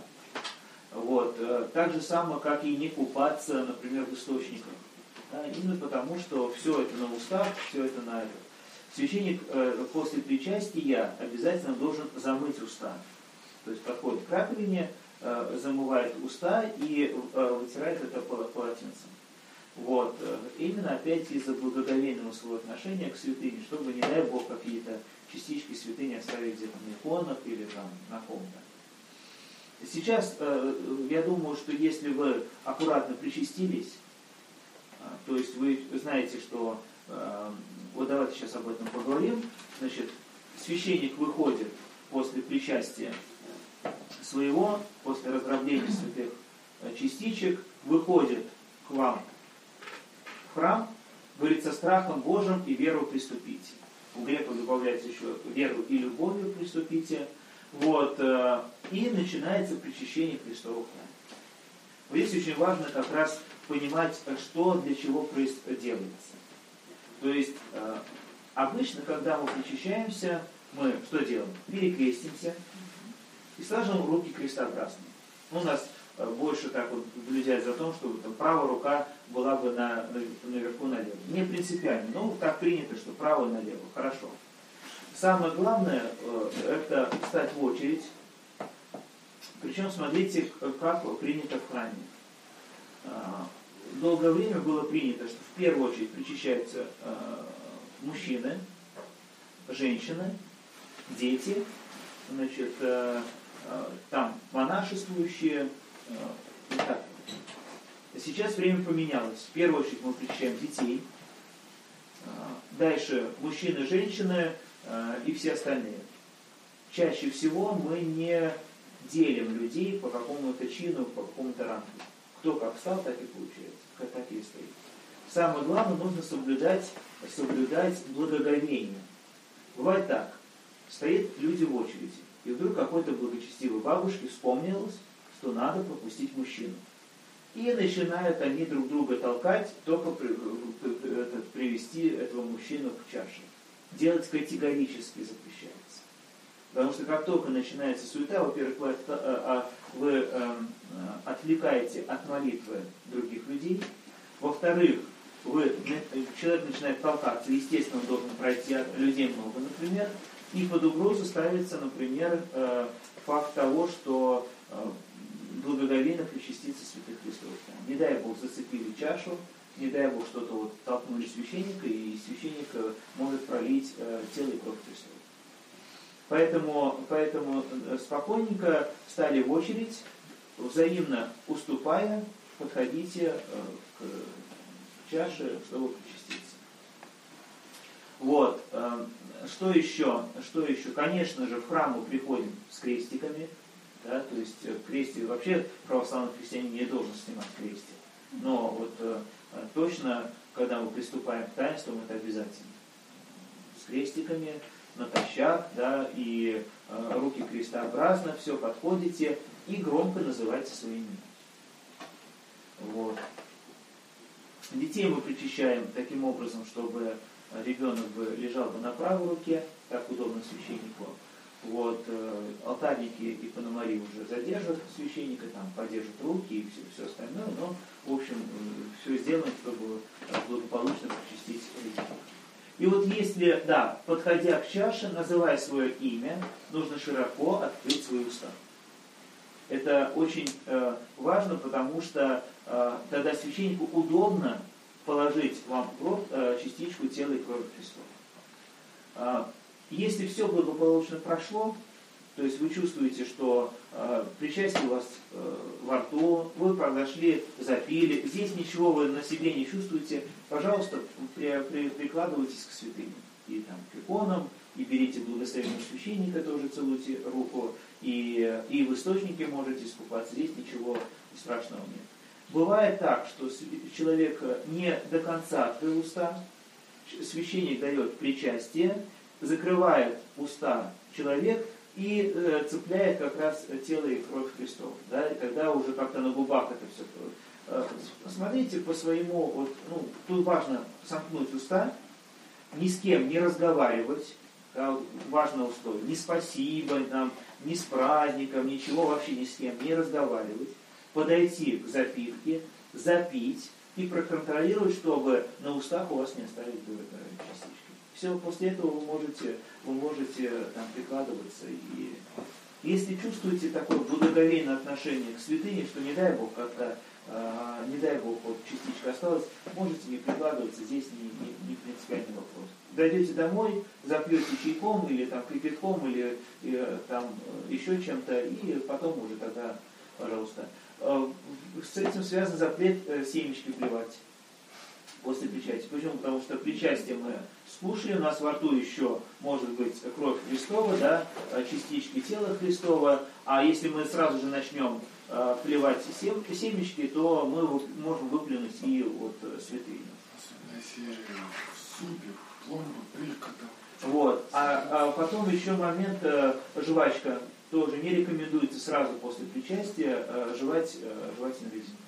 Вот. Так же самое, как и не купаться, например, в источниках. Да, именно потому, что все это на устах, все это на это. Священник э, после причастия обязательно должен замыть уста. То есть подходит к раковине, э, замывает уста и э, вытирает это полотенцем. Вот. Именно опять из-за благоговейного своего отношения к святыне, чтобы, не дай Бог, какие-то частички святыни оставить где-то на иконах или там на ком-то. Сейчас э, я думаю, что если вы аккуратно причастились, э, то есть вы знаете, что э, вот давайте сейчас об этом поговорим. Значит, священник выходит после причастия своего, после раздробления святых частичек, выходит к вам в храм, говорит, со страхом Божьим и веру приступите. У греков добавляется еще веру и любовью приступите. Вот, э, и начинается причащение Христова в храме. Вот здесь очень важно как раз понимать, что для чего делается. То есть, э, обычно, когда мы причащаемся, мы что делаем? Перекрестимся, и сложим руки крестообразно. У нас больше так вот блюдят за то, чтобы там, правая рука была бы на, наверху налево. Не принципиально, но так принято, что право налево. Хорошо. Самое главное, это встать в очередь. Причем смотрите, как принято в храме. Долгое время было принято, что в первую очередь причащаются мужчины, женщины, дети, значит, там монашествующие. Итак, сейчас время поменялось. В первую очередь мы причащаем детей, дальше мужчины, женщины и все остальные. Чаще всего мы не делим людей по какому-то чину, по какому-то рангу. Кто как встал, так и получается, как так и стоит. Самое главное, нужно соблюдать, соблюдать благоговение. Бывает так, стоят люди в очереди, и вдруг какой-то благочестивой бабушке вспомнилось, что надо пропустить мужчину. И начинают они друг друга толкать, только при, этот, привести этого мужчину к чаше. Делать категорически запрещается. Потому что как только начинается суета, во-первых, вы, вы э, отвлекаете от молитвы других людей, во-вторых, вы, человек начинает толкаться, естественно, он должен пройти, людей много, например, и под угрозу ставится, например, э, факт того, что э, благоговейно причаститься святых Христов. Не дай Бог зацепили чашу, не дай Бог что-то вот толкнули священника, и священник может пролить э, тело и кровь Христова. Поэтому, поэтому спокойненько встали в очередь, взаимно уступая, подходите э, к чаше, чтобы причаститься. Вот. Э, что еще? Что еще? Конечно же, в храм мы приходим с крестиками. Да, то есть крестик, вообще православный христианин не должен снимать крестик. Но вот э, точно, когда мы приступаем к таинствам, это обязательно. С крестиками, натощак, да, и э, руки крестообразно, все подходите и громко называйте свои имена. Вот. Детей мы причащаем таким образом, чтобы ребенок бы лежал бы на правой руке, так удобно священнику. Вот, э, алтарники и пономари уже задержат священника, там подержат руки и все, все остальное, но, в общем, э, все сделаем, чтобы благополучно причастить ребенка. И вот если, да, подходя к чаше, называя свое имя, нужно широко открыть свои уста. Это очень э, важно, потому что э, тогда священнику удобно положить вам в рот э, частичку тела и крови Христова. Если все благополучно прошло, то есть вы чувствуете, что э, причастие у вас э, во рту, вы подошли, запили, здесь ничего вы на себе не чувствуете, пожалуйста, при, при, прикладывайтесь к святыне. И там, к иконам, и берите благословение священника, тоже целуйте руку, и, и в источнике можете искупаться, здесь ничего страшного нет. Бывает так, что человек не до конца открыл уста, священник дает причастие, закрывает уста человек и э, цепляет как раз тело и кровь Христова. Да, и когда уже как-то на губах это все. Э, посмотрите по своему, вот, ну, тут важно сомкнуть уста, ни с кем не разговаривать, да, вот, важно условие, ни спасибо, там, ни с праздником, ничего вообще ни с кем не разговаривать, подойти к запивке, запить и проконтролировать, чтобы на устах у вас не остались частички. Все, после этого вы можете, вы можете там, прикладываться. И если чувствуете такое благоговейное отношение к святыне, что не дай Бог, как-то, э, не дай Бог, вот частичка осталась, можете не прикладываться, здесь не, не, не принципиальный вопрос. Дойдете домой, запьете чайком или там кипятком, или, или там еще чем-то, и потом уже тогда, пожалуйста. Э, с этим связан запрет э, семечки плевать после причастия. Почему? Потому что причастие мы скушали, у нас во рту еще может быть кровь Христова, да, частички тела Христова, а если мы сразу же начнем э, плевать сем, семечки, то мы можем выплюнуть и вот святыню. Особенно если в супе, в пломбу, пырка там. Вот. А, а потом еще момент э, жвачка. Тоже не рекомендуется сразу после причастия э, жевать, э, жевательную резинку.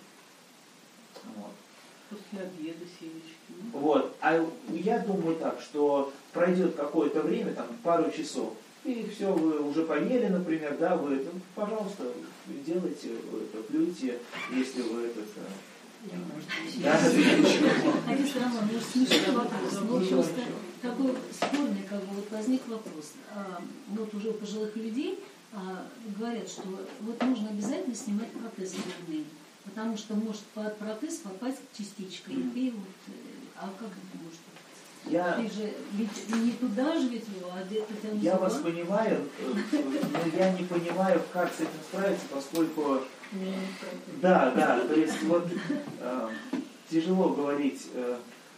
Вот. После обеда семечки. Вот. А я думаю так, что пройдет какое-то время, там пару часов, И все, вы уже поели, например, да, вы это, пожалуйста, делайте, вы это, плюйте, если вы это... Да, Отец Роман, может, смешной вопрос. Ну, просто такой спорный, как бы, вот возник вопрос. А, ну, вот уже у пожилых людей а, говорят, что вот нужно обязательно снимать протез грудный, потому что может под протез попасть частичка. И ты вот, а как это может быть? Я, ты же ведь не туда же ведь его, а где-то там... Я вас понимаю, но я не понимаю, как с этим справиться, поскольку... Да, да, то есть вот э, тяжело говорить. Э,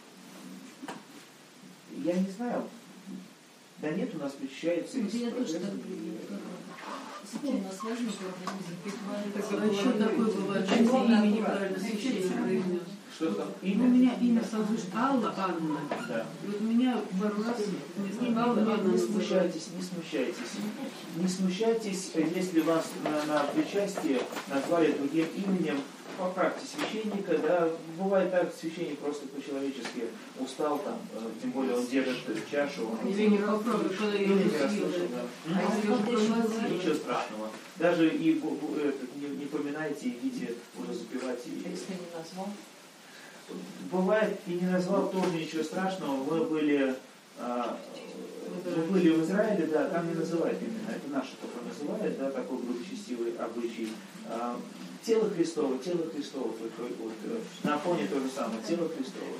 я не знаю. Да нет, у нас причащается из Я тоже так думаю. Спор у нас возник. А еще такое бывает, что имя неправильно священник произнес. Что там? Ну, у меня имя созвучит Алла, Анна. Да. Вот у меня пару раз вместо Аллы Анна Не называется. смущайтесь, не смущайтесь. Не смущайтесь, если вас на, на причастие назвали другим именем, поправьте священника, да, бывает так, священник просто по-человечески устал, там, тем более он держит чашу. Он... Или не поправлю, когда я Или уже не съела. расслышал, да. А если уже проглотила? Ничего страшного. Даже и это, не, не поминайте, идите уже запивать. И... Если не назвал. Бывает и не назвал, тоже ничего страшного. Мы были, а, мы были в Израиле, да, там не называют именно, это наши только называют, да, такой благочестивый обычай. А, тело Христово, тело Христово, только вот, на фоне то же самое, тело Христово.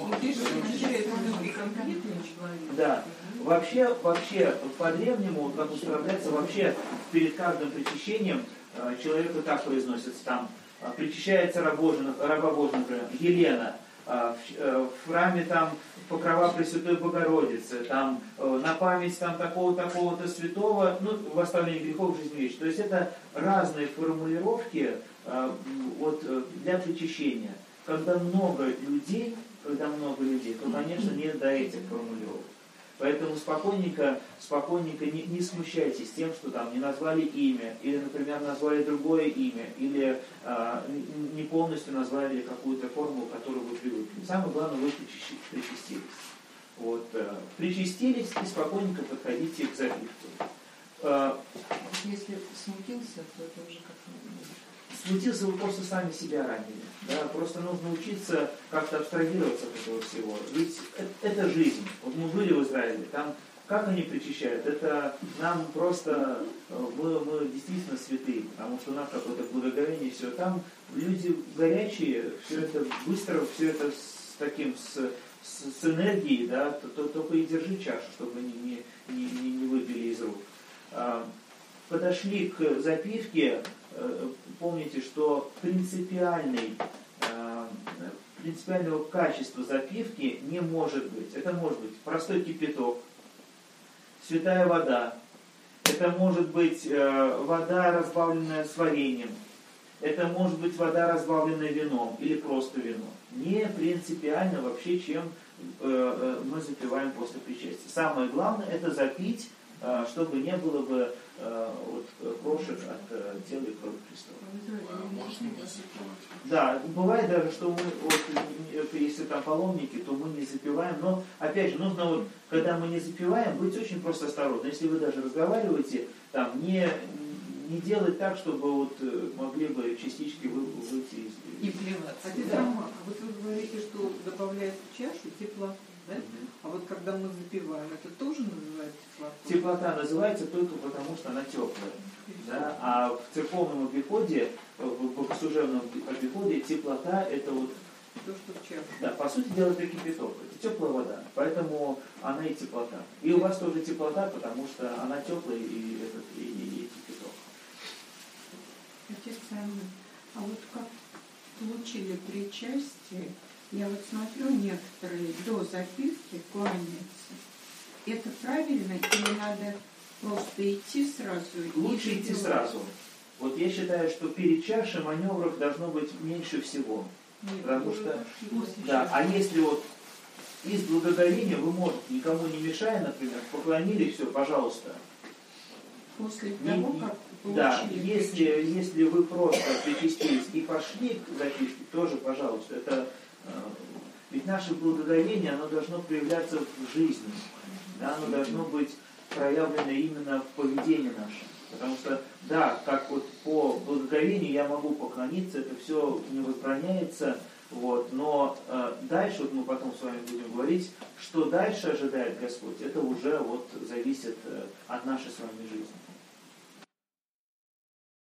Да. Вообще, вообще, по-древнему, вот как устроляется, вообще перед каждым причащением человеку так произносится там. Причащается раба Божия, раба Божия, например, Елена, в храме там покрова Пресвятой Богородицы, там на память там такого-то такого-то святого, ну, в оставлении грехов жизни вечной. То есть это разные формулировки вот, для причащения. Когда много людей, когда много людей, то, конечно, нет до этих формулировок. Поэтому спокойненько, спокойненько не, не смущайтесь тем, что там не назвали имя, или, например, назвали другое имя, или а, не полностью назвали какую-то формулу, которую вы привыкли. Самое главное, вы причастились. Вот, а, причастились и спокойненько подходите к запитку. А, Если смутился, то это уже как-то... Смутился, вы просто сами себя ранили. Да? Просто нужно учиться как-то абстрагироваться от этого всего. Ведь это жизнь. Вот мы были в Израиле, там как они причащают? Это нам просто, мы, мы действительно святые, потому что у нас какое-то благоговение, все. Там люди горячие, все это быстро, все это с таким, с, с, с энергией, да, то, то, только и держи чашу, чтобы не, не, не, не выбили из рук. Подошли к запивке. Помните, что принципиальный, принципиального качества запивки не может быть. Это может быть простой кипяток, святая вода, это может быть вода, разбавленная с вареньем, это может быть вода, разбавленная вином или просто вино. Не принципиально вообще, чем мы запиваем после причастия. Самое главное – это запить, чтобы не было бы вот, крошек от тела и крови Христова. Можно не запивать. Да, бывает даже, что мы, вот, если там паломники, то мы не запиваем, но, опять же, нужно, вот, когда мы не запиваем, быть очень просто осторожным. Если вы даже разговариваете, там, не, не делать так, чтобы вот, могли бы частички вы, выйти из... И плеваться. А ты сама, вот вы говорите, что добавляется в чашу тепла, да? А вот когда мы запиваем, это тоже называется теплота? Теплота называется только потому, что она теплая. Да? А в церковном обиходе, в богослужебном обиходе теплота это вот... То, что в чашу. Да, по сути дела это кипяток, это теплая вода, поэтому она и теплота. И у вас тоже теплота, потому что она теплая и, этот, и, и, и кипяток. Отец Анна, а вот как получили причастие, я вот смотрю, некоторые до запивки кланяются. Это правильно или надо просто идти сразу? Лучше идти делать? сразу. Вот я считаю, что перед чашей маневров должно быть меньше всего. Нет, Потому уже что, пошли. да, а если вот из благоговения вы можете, никому не мешая, например, поклонились, все, пожалуйста. После Не- того, не- как Да, получили если, причастие. если вы просто причастились и пошли к записке, тоже, пожалуйста, это э, ведь наше благоговение, оно должно проявляться в жизни, да, оно должно быть проявлено именно в поведении нашем. Потому что, да, как вот по благоговению я могу поклониться, это все не возбраняется, вот, но э, дальше, вот мы потом с вами будем говорить, что дальше ожидает Господь, это уже вот зависит э, от нашей с вами жизни.